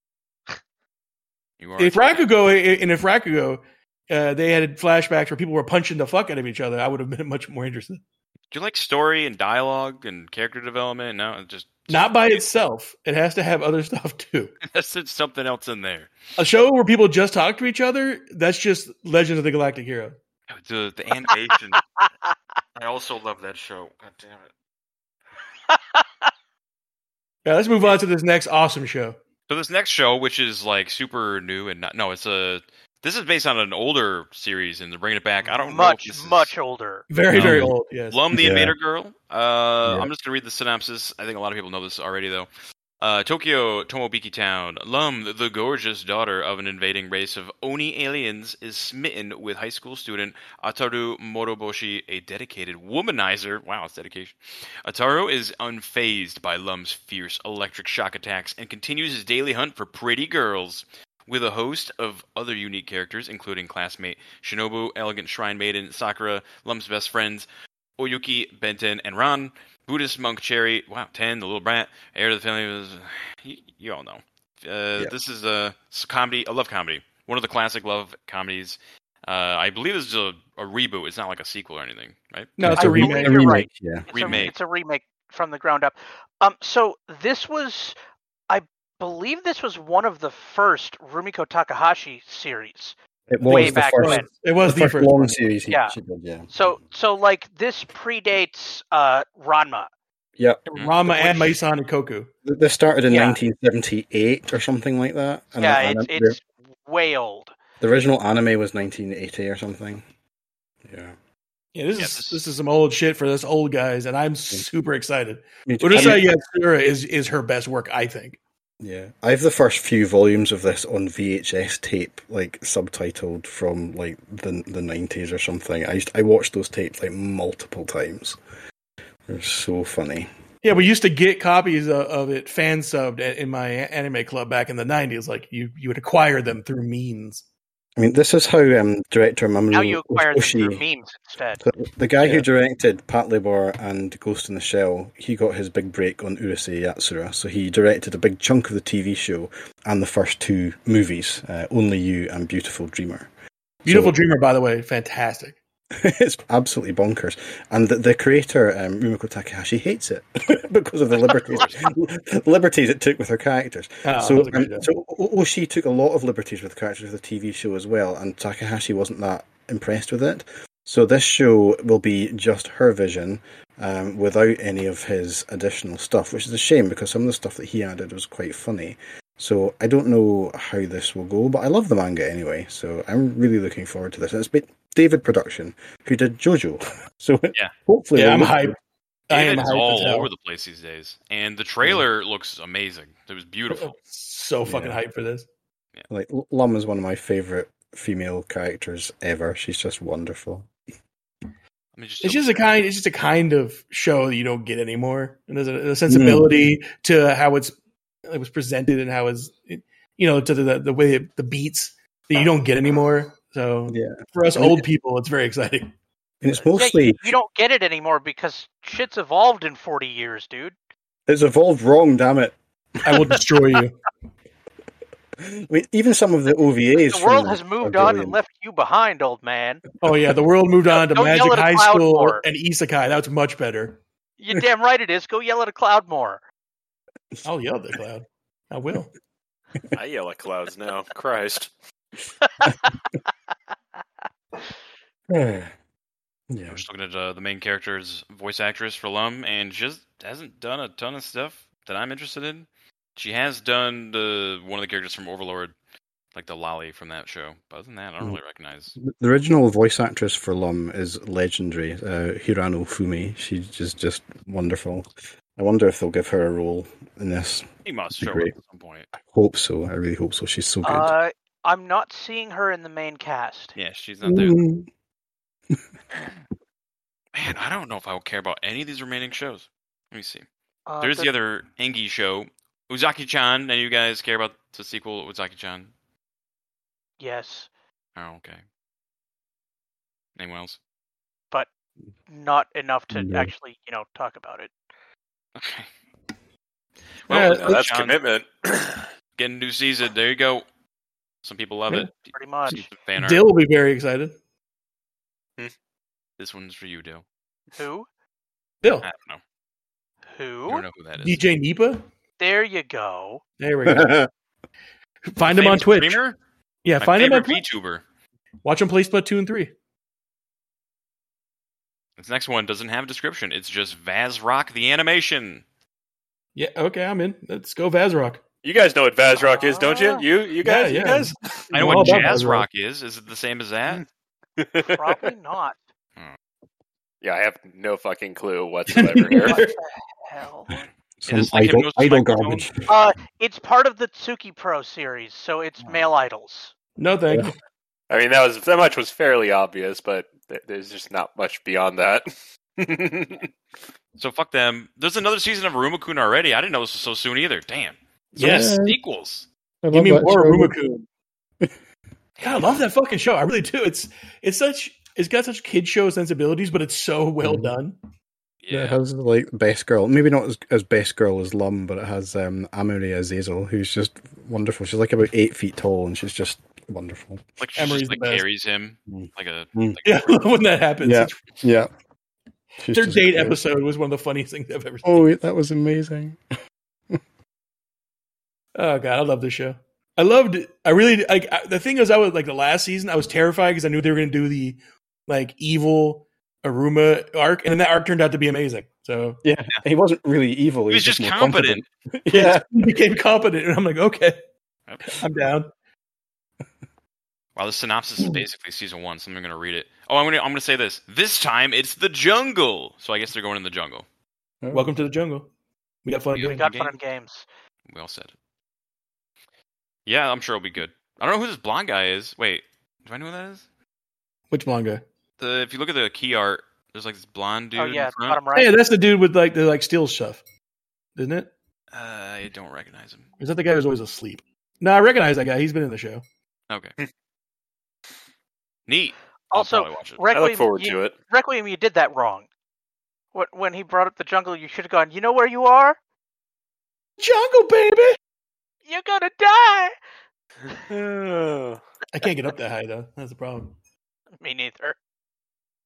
You are If Rakugo and if Rakugo, uh, they had flashbacks where people were punching the fuck out of each other, I would have been much more interested. Do you like story and dialogue and character development? No, it's just Not by itself. It has to have other stuff too. there's something else in there. A show where people just talk to each other, that's just Legends of the Galactic Hero. The the animation. I also love that show. God damn it. Yeah, let's move on to this next awesome show. So this next show, which is like super new and not no, it's a this is based on an older series and they're bringing it back. I don't know. much, if this is- much older. Very, very Um, old, yes. Lum the Yeah. Invader Girl. Uh, Yeah. I'm just gonna read the synopsis. I think a lot of people know this already, though. Uh, Tokyo Tomobiki Town. Lum, the gorgeous daughter of an invading race of Oni aliens, is smitten with high school student Ataru Moroboshi, a dedicated womanizer. Wow, it's dedication. Ataru is unfazed by Lum's fierce electric shock attacks and continues his daily hunt for pretty girls. With a host of other unique characters, including classmate Shinobu, elegant shrine maiden Sakura, Lum's best friends Oyuki, Benten, and Ran, Buddhist monk Cherry, wow, Ten, the little brat, heir to the family, was, you, you all know. Uh, Yeah. This is a, it's a comedy, a love comedy. One of the classic love comedies. Uh, I believe this is a, a reboot. It's not like a sequel or anything, right? No, it's I a believe remake. A you're remake, right. yeah. It's Remake. A, it's a remake from the ground up. Um, so this was, I believe, this was one of the first Rumiko Takahashi series. It was Way the back first, when. It was the the first first long one. series he, Yeah. she did, yeah. So, so like this predates uh, Ranma. Yeah, Rama The and Bush- Maison and Koku. Th- this started in Yeah. nineteen seventy-eight or something like that. And yeah, the, it's anim- it's way old. the, the original anime was nineteen eighty or something. Yeah. Yeah, this Yeah, is this- this is some old shit for us old guys, and I'm super excited. Me too. Urusei I mean, Yatsura is is her best work, I think. yeah, I have the first few volumes of this on V H S tape, like subtitled from like the the nineties or something. I used, I watched those tapes like multiple times. They're so funny. Yeah, we used to get copies of, of it fan subbed a- in my anime club back in the nineties. Like you, you would acquire them through means. I mean, this is how um, director Mamoru Now you acquire them Oshii- through memes instead. So the guy Yeah. who directed Pat Labor and Ghost in the Shell, he got his big break on Urusei Yatsura. So he directed a big chunk of the T V show and the first two movies, uh, Only You and Beautiful Dreamer. Beautiful So- Dreamer, by the way, fantastic. It's absolutely bonkers. And the, the creator, um, Rumiko Takahashi, hates it because of the liberties the liberties it took with her characters. Oh, so, that was a great um, job. so O- Oshii took a lot of liberties with the characters of the T V show as well, and Takahashi wasn't that impressed with it. So this show will be just her vision, um, without any of his additional stuff, which is a shame because some of the stuff that he added was quite funny. So I don't know how this will go, but I love the manga anyway, so I'm really looking forward to this. And it's been David Production, who did JoJo. So Yeah. hopefully... Yeah, we'll I'm look- hyped. I am David is hyped all as hell. over the place these days, and the trailer looks amazing. It was beautiful. So fucking Yeah. hyped for this. Like, Lum is one of my favourite female characters ever. She's just wonderful. Let me just It's just a kind. It's just a kind of show that you don't get anymore, and there's a, a sensibility to how it's it was presented and how it's you know to the the way it, the beats that you don't get anymore. So Yeah. for us I mean, old people, it's very exciting. And it's Yeah, mostly... you, you don't get it anymore because shit's evolved in forty years, dude. It's evolved wrong, damn it. I will destroy you. I mean, even some of the O V As... The world from has this moved are on and brilliant. left you behind, old man. Oh yeah, the world moved on to Don't Magic yell at a High cloud School more. and Isekai. That's much better. You're damn right it is. Go yell at a cloud more. I'll yell at the cloud. I will. I yell at clouds now. Christ. Yeah. I'm just looking at uh, the main character's voice actress for Lum, and she just hasn't done a ton of stuff that I'm interested in. She has done the one of the characters from Overlord, like the Lolly from that show. But other than that, I don't really recognize. The original voice actress for Lum is legendary, uh, Hirano Fumi. She's just, just wonderful. I wonder if they'll give her a role in this. He must Be show great. up at some point. I hope so. I really hope so. She's so good. Uh, I'm not seeing her in the main cast. Yeah, she's not there. Mm. Man, I don't know if I will care about any of these remaining shows. Let me see. Uh, There's the the- other Engi show, Uzaki-chan. Any of you guys care about the sequel, Uzaki-chan? Yes, Oh, okay. Anyone else? but not enough to No. actually, you know, talk about it. Okay. Yeah, Well, Now that's Uzaki-chan commitment. getting a new season. There you go. Some people love Yeah. it. Pretty much. See some fan art. Dill will be very excited. This one's for you, Dill. Who? Dill. I don't know. Who? I don't know who that is. D J Nipa. There you go. There we go. Find him on Famous Twitch. streamer? Yeah, My find him on favorite Twitch. VTuber. Watch him play Splatoon three. This next one doesn't have a description. It's just Vazrock the animation. Yeah, okay, I'm in. Let's go Vazrock. You guys know what Vazrock is, don't you? Ah. You, you guys, Yeah, you yeah. guys. I know All what about Jazz Vazrock. Rock is. Is it the same as that? Probably not. Yeah, I have no fucking clue whatsoever What here. the hell? Some is like idle, Hypnosis idle Microphone? garbage. Uh, it's part of the Tsuki Pro series, so it's male idols. No, thank you. I mean, that was that much was fairly obvious, but th- there's just not much beyond that. So fuck them. There's another season of Arumakun already. I didn't know this was so soon either. Damn. Yes. Sequels. I Give love me that more show. Rumakun. God, I love that fucking show. I really do. It's it's such it's got such kid show sensibilities, but it's so well Mhm. done. Yeah, it Yeah. has like best girl. Maybe not as, as best girl as Lum, but it has um, Amory Azazel, who's just wonderful. She's like about eight feet tall, and she's just wonderful. Like she Emery's just the like best. carries him Mm. like a Mm. like Yeah, a when that happens. Yeah. It's- Yeah. She's Their just date great. episode was one of the funniest things I've ever seen. Oh, that was amazing. Oh god, I love this show. I loved it. I really like I, the thing is I was like the last season I was terrified because I knew they were going to do the like evil Aruma arc, and then that arc turned out to be amazing. So Yeah, he wasn't really evil. He was just more competent. confident. Yeah. he became competent, and I'm like, okay, Yep. I'm down. Wow, the synopsis is basically season one, so I'm gonna read it. Oh, I'm gonna I'm gonna say this. This time it's the jungle. So I guess they're going in the jungle. Welcome to the jungle. We got fun. We We games. got game. fun and games. We all said it. Yeah, I'm sure it'll be good. I don't know who this blonde guy is. Wait, do I know who that is? Which blonde guy? The if you look at the key art, there's like this blonde dude. Oh in yeah, front. bottom right. Hey, that's the dude with like the like steel stuff, isn't it? Uh, I don't recognize him. Or is that the guy who's always asleep? No, I recognize that guy. He's been in the show. Okay. Neat. I'll Also, probably watch it. I Requiem, look forward you, to it. Requiem, you did that wrong. What when he brought up the jungle, you should have gone. You know where you are? Jungle baby. You're gonna die. I can't get up that high though. That's the problem. Me neither.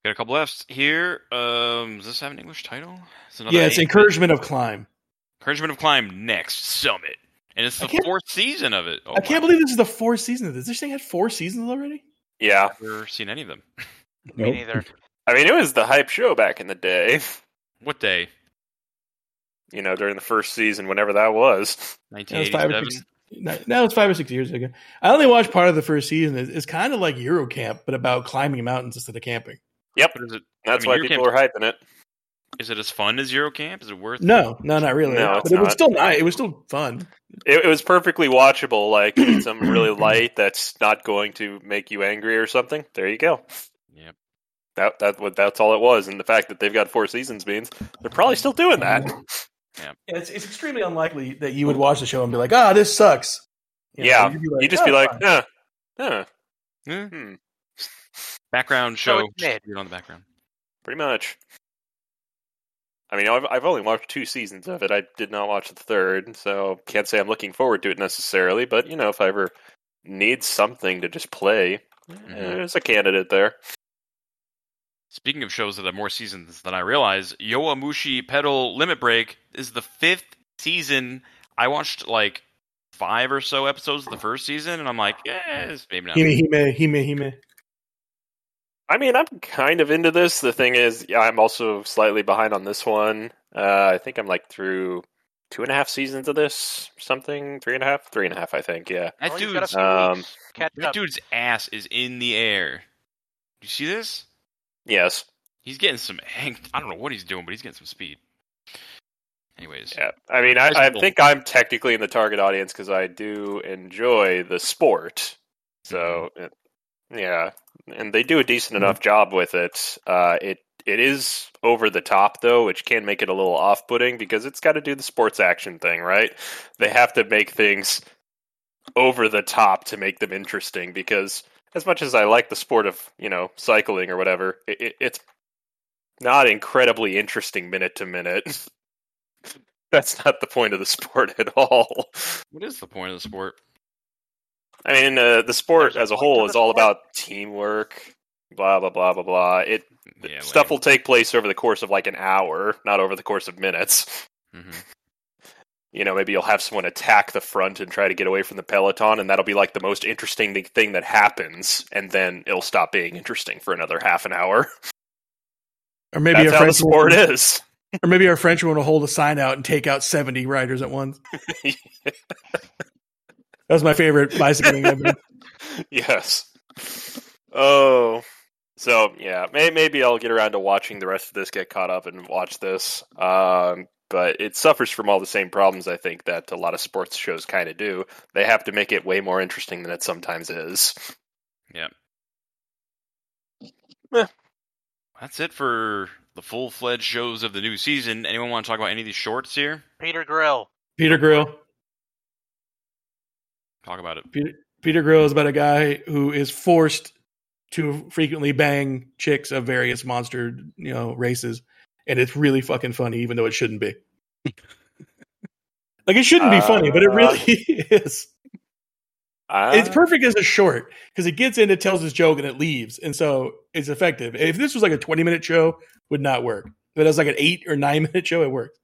Got a couple F's here. Um, does this have an English title? It's another Yeah, it's A. Encouragement of Climb. Encouragement of Climb Next Summit. And it's I the can't- fourth season of it. Oh, I can't wow. believe this is the fourth season of this. This thing had four seasons already? Yeah. I've never seen any of them. Me Nope. neither. I mean, it was the hype show back in the day. What day? You know, during the first season, whenever that was. That was five or nineteen eighty-seven? six. No, no, it's five or six years ago. I only watched part of the first season. It's, it's kind of like Eurocamp, but about climbing mountains instead of camping. Yep. What is it? That's I mean, why Eurocamp- people are hyping it. Is it as fun as Eurocamp? Is it worth it? No, no, not really. No, but it's it was not. still nice. It was still fun. It, it was perfectly watchable. Like, you need something really light that's not going to make you angry or something. There you go. Yep. That that what that's all it was. And the fact that they've got four seasons means they're probably still doing that. Yeah, it's, it's extremely unlikely that you would watch the show and be like, "Ah, this sucks." You know, yeah, you'd be like, you just "Oh, be like, fine." huh, huh, Yeah. hmm, Background So show. it's mid. Just leave it on the background. pretty much. I mean, I've, I've only watched two seasons of it. I did not watch the third, so can't say I'm looking forward to it necessarily. But you know, if I ever need something to just play, Mhm. there's a candidate there. Speaking of shows that have more seasons than I realize, Yowamushi Pedal Limit Break is the fifth season. I watched like five or so episodes of the first season, and I'm like, yeah, maybe not. Hime, hime, hime, hime. I mean, I'm kind of into this. The thing is, yeah, I'm also slightly behind on this one. Uh, I think I'm like through two and a half seasons of this, something, three and a half, three and a half, I think. Yeah. That Well, you've got a dude's few um, weeks. Catch that up. dude's ass is in the air. You see this? Yes. He's getting some. hang- I don't know what he's doing, but he's getting some speed. Anyways, Yeah. I mean, I, I Bicycle. think I'm technically in the target audience because I do enjoy the sport. So, it, yeah, and they do a decent enough job with it. Uh, it it is over the top though, which can make it a little off-putting because it's got to do the sports action thing, right? They have to make things over the top to make them interesting because as much as I like the sport of, you know, cycling or whatever, it, it, it's not incredibly interesting minute to minute. That's not the point of the sport at all. what is the point of the sport? I mean, uh, the sport There's a as a point whole to is the all sport. about teamwork, blah, blah, blah, blah, blah. It Yeah, Stuff will take place over the course of like an hour, not over the course of minutes. hmm You know, maybe you'll have someone attack the front and try to get away from the peloton, and that'll be like the most interesting thing that happens, and then it'll stop being interesting for another half an hour. Or maybe That's a how the French sport woman, is. or maybe our French one will hold a sign out and take out seventy riders at once. That was my favorite bicycling ever. Yes. Oh. So, yeah, may- maybe I'll get around to watching the rest of this, get caught up and watch this. Um, but it suffers from all the same problems, I think, that a lot of sports shows kind of do. They have to make it way more interesting than it sometimes is. Yeah. Eh. That's it for the full-fledged shows of the new season. Anyone want to talk about any of these shorts here? Peter Grill. Peter Grill. Talk about it. Peter, Peter Grill is about a guy who is forced to frequently bang chicks of various monster, you know, races, and it's really fucking funny, even though it shouldn't be. Like, it shouldn't be funny, but it really is. Uh, It's perfect as a short because it gets in, it tells its joke, and it leaves, and so it's effective. If this was like a twenty minute show, would not work. If it was like an eight or nine minute show, it worked.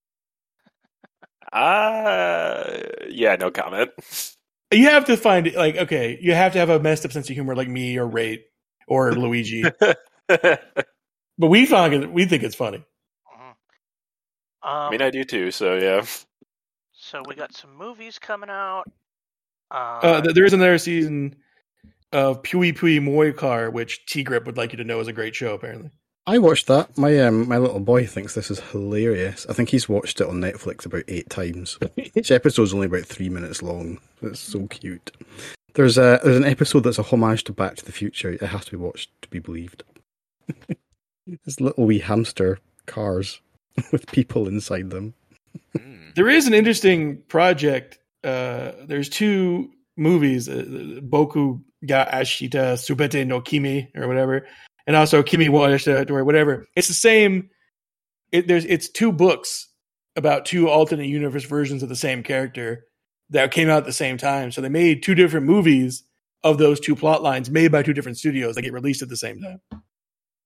Uh, yeah, no comment. You have to find like okay, you have to have a messed up sense of humor like me or Rate or Luigi, but we find it, we think it's funny. Mhm. I Um, mean, I do too, so yeah. so we got some movies coming out. Uh, Uh, th- there is another season of Pui Pui Moikar, which T Grip would like you to know is a great show. Apparently, I watched that. My um, my little boy thinks this is hilarious. I think he's watched it on Netflix about eight times. Each episode's only about three minutes long. It's so cute. There's a there's an episode that's a homage to Back to the Future. It has to be watched to be believed. It's little wee hamster cars with people inside them. Mm. there is an interesting project. Uh, there's two movies, uh, Boku ga Ashita Subete no Kimi or whatever, and also Kimi wa Ashita or whatever. It's the same. It, there's it's two books about two alternate universe versions of the same character that came out at the same time. So they made two different movies of those two plot lines made by two different studios that get released at the same time.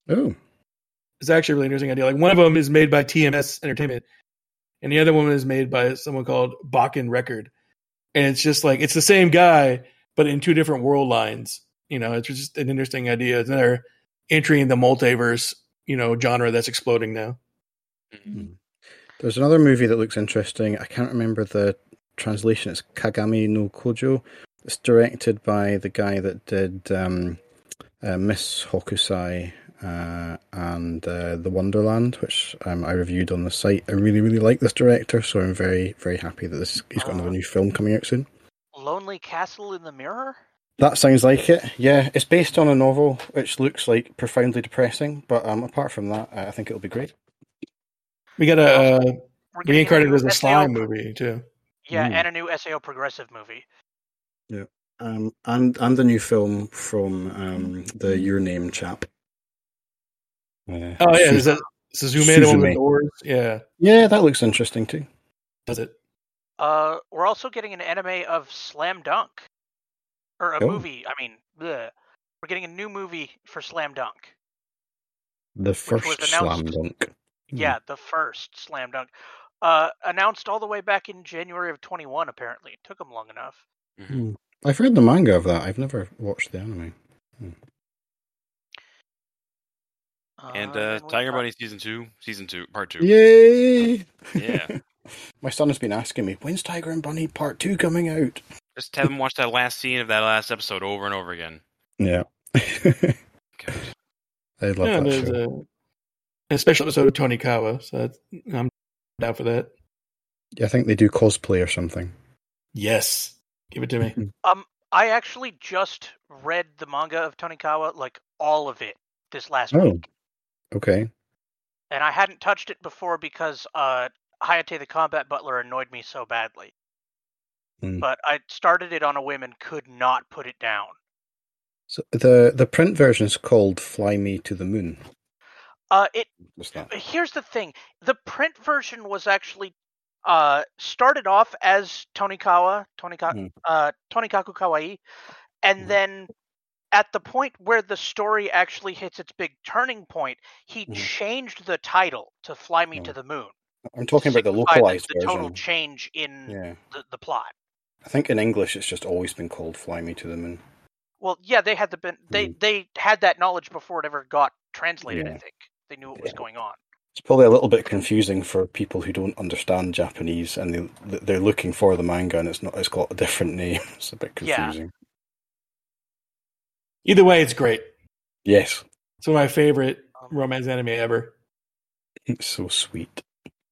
Oh, It's actually a really interesting idea. Like one of them is made by T M S Entertainment, and the other one is made by someone called Bakken Record. And it's just like it's the same guy, but in two different world lines. You know, it's just an interesting idea. It's another entry in the multiverse, you know, genre that's exploding now. Hmm. There's another movie that looks interesting. I can't remember the translation. It's Kagami no Kojo. It's directed by the guy that did um, uh, Miss Hokusai uh, and uh, The Wonderland, which um, I reviewed on the site. I really, really like this director, so I'm very, very happy that this he's got another new film coming out soon. Lonely Castle in the Mirror? That sounds like it. Yeah, it's based on a novel, which looks like profoundly depressing, but um, apart from that, I think it'll be great. We got a uh, We're getting reincarnated a as a new slime S A O movie too. Yeah, Mm. and a new S A O progressive movie. Yeah, um, and and the new film from um, the Your Name chap. Uh, Oh yeah, Su- is that Suzume, the one with Suzume. doors? Yeah, yeah, that looks interesting too. does it? Uh, we're also getting an anime of Slam Dunk, or a Oh. movie. I mean, bleh. We're getting a new movie for Slam Dunk. The was first announced- Slam Dunk. Hmm. Yeah, the first Slam Dunk. Uh, announced all the way back in January of twenty-one. Apparently, it took them long enough. Hmm. I've read the manga of that. I've never watched the anime. And Uh, uh, then we Tiger got- Bunny season two, season two, part two. Yay! Yeah. My son has been asking me, when's Tiger and Bunny Part Two coming out? Just have them watch that last scene of that last episode over and over again. Yeah, God. I love Yeah, that there's show. a, a special episode of Tony Kawa, so that's, I'm down for that. Yeah, I think they do cosplay or something. Yes, give it to me. Um, I actually just read the manga of Tonikawa, like all of it, this last Oh, week, okay. and I hadn't touched it before because uh, Hayate the Combat Butler annoyed me so badly. Hmm. But I started it on a whim and could not put it down. So the the print version is called "Fly Me to the Moon." Uh, it What's that? Here's the thing: the print version was actually uh started off as Tonikawa, Tonika, Hmm. uh, Tonikaku Kawaii, and Mhm. then at the point where the story actually hits its big turning point, he Mhm. changed the title to "Fly Me Oh. to the Moon." I'm talking about the signify localized the, the total version. change in Yeah, the, the plot. I think in English it's just always been called "Fly Me to the Moon." Well, yeah, they had the been they Mhm. they had that knowledge before it ever got translated. I Yeah. think they knew what was Yeah. going on. It's probably a little bit confusing for people who don't understand Japanese and they they're looking for the manga and it's not. It's got a different name. It's a bit Yeah. confusing. Either way, it's great. Yes, It's one of my favorite Um, romance anime ever. it's so sweet.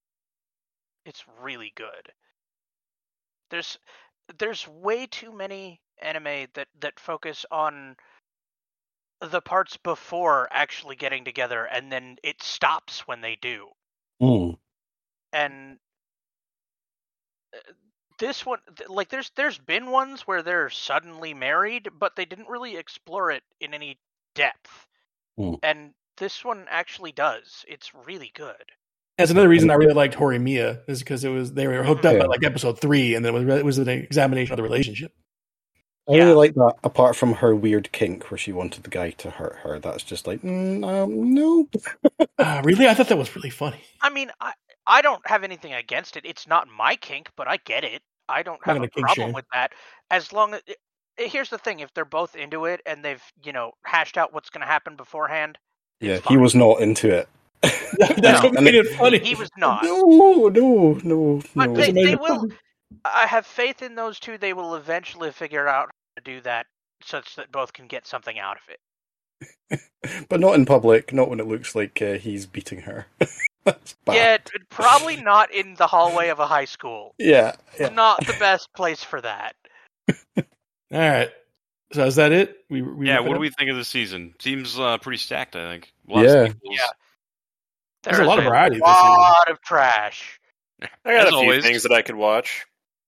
It's really good. There's there's way too many anime that, that focus on the parts before actually getting together, and then it stops when they do. Mm. And uh, this one, th- like, there's there's been ones where they're suddenly married, but they didn't really explore it in any depth. Hmm. And this one actually does. It's really good. That's another reason I really liked Horimiya is because it was they were hooked up Yeah. at like episode three, and then it was it was an examination of the relationship. I Yeah. really like that. Apart from her weird kink where she wanted the guy to hurt her, that's just like mm, um, no. Uh, really, I thought that was really funny. I mean, I I don't have anything against it. It's not my kink, but I get it. I don't Not have gonna a kink problem shame. with that. As long as it, here's the thing: if they're both into it and they've you know hashed out what's going to happen beforehand, Yeah, it's he fine. was not into it. That's No. what made it funny. He was not. No, no, no, But no. they, That's what made they it will. funny. I have faith in those two. They will eventually figure out how to do that, such that both can get something out of it. But not in public. Not when it looks like uh, he's beating her. That's bad. Yeah, t- probably not in the hallway of a high school. Yeah, yeah. Not the best place for that. All right. So is that it? We, we Yeah, wrap it what do up? we think of this season? Seems uh, pretty stacked, I think. Lots Yeah. of sequels. Yeah. There's a lot of There's variety A this season. lot of trash. I got As a few always. things that I could watch.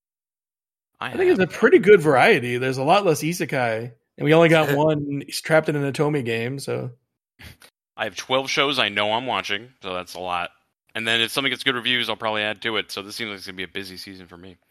I, I think it's a pretty good variety. There's a lot less isekai, and we only got one trapped in an Otome game. So I have twelve shows I know I'm watching, so that's a lot. And then if something gets good reviews, I'll probably add to it. So this seems like it's going to be a busy season for me.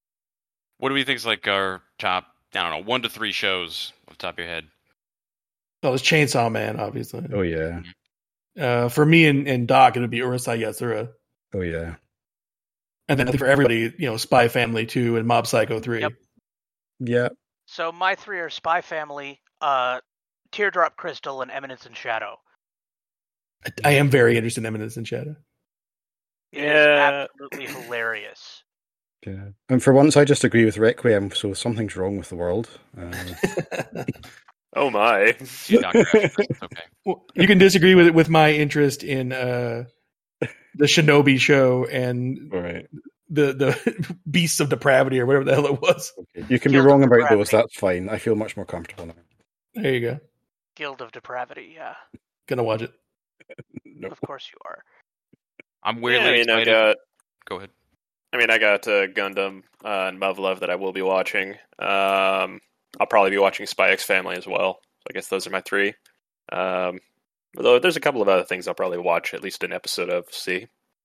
What do we think is like our top, I don't know, one to three shows off the top of your head? Oh, it's Chainsaw Man, obviously. Oh yeah. Uh, for me and, and Doc, it would be Urusei Yatsura. Oh yeah. And then I think for everybody, you know, Spy Family two and Mob Psycho three. Yep. Yeah. So my three are Spy Family, uh, Teardrop Crystal, and Eminence in Shadow. I, I am very interested in Eminence in Shadow. It Yeah. is absolutely hilarious. Yeah. And for once, I just agree with Requiem. So something's wrong with the world. Uh, Oh my. See Doctor Ash, it's okay. Well, you can disagree with with my interest in uh, the Shinobi show and all right. the the Beasts of Depravity or whatever the hell it was. Okay. You can Guild be wrong of about Depravity. those. That's fine. I feel much more comfortable now. There you go. Guild of Depravity, yeah. Gonna watch it. No. Of course you are. I'm weirdly Yeah, I mean, I excited. got. Go ahead. I mean, I got uh, Gundam uh, and Muv-Luv that I will be watching. Um, I'll probably be watching Spy X Family as well. So I guess those are my three. Um, although there's a couple of other things I'll probably watch at least an episode of. See,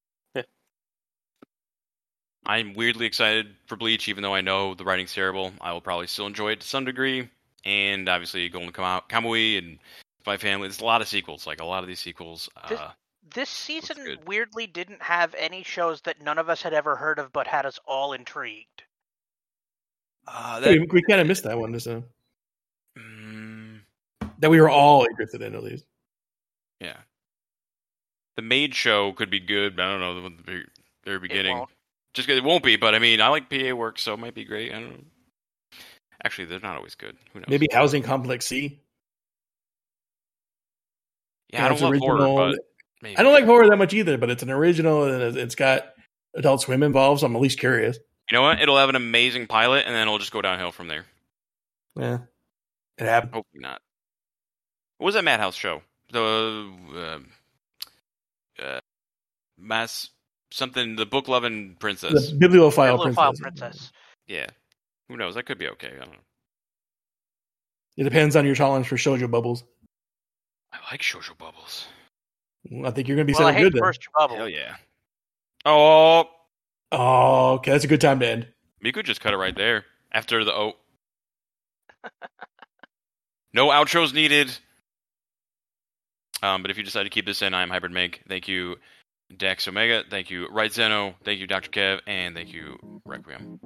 I'm weirdly excited for Bleach, even though I know the writing's terrible. I will probably still enjoy it to some degree. And obviously, Golden Kama- Kamui and Spy Family. There's a lot of sequels. Like a lot of these sequels. This- Uh, This season good. weirdly didn't have any shows that none of us had ever heard of, but had us all intrigued. uh, we that, we kind of missed that one this time. mm, That we were all interested in, at least. yeah. The Maid Show could be good, but I don't know the very, very beginning. won't. Just 'cause it won't be, but I mean, I like P A work, so it might be great. I don't know. Actually, they're not always good. Who knows? Maybe Housing Complex C. Yeah, You know, I it's don't love horror, original. but maybe. I don't like horror that much either, but it's an original and it's got Adult Swim involved, so I'm at least curious. You know what? It'll have an amazing pilot, and then it'll just go downhill from there. Yeah, it happened. Hopefully not. What was that Madhouse show? The uh, uh, Mass something. The book loving princess. The Bibliophile, Bibliophile Princess. Princess. Yeah. Who knows? That could be okay. I don't know. It depends on your tolerance for shoujo bubbles. I like shoujo bubbles. I think you're going to be Well, I something hate good then. Burst Your Bubble. Hell yeah. Oh, Oh, okay, that's a good time to end. you could just cut it right there after the oh. No outros needed. Um, but if you decide to keep this in, I'm Hybrid Meg. Thank you, Dex Omega. Thank you, Right Zeno. Thank you, Doctor Kev, and thank you, Requiem.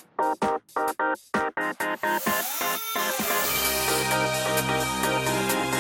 Thank you.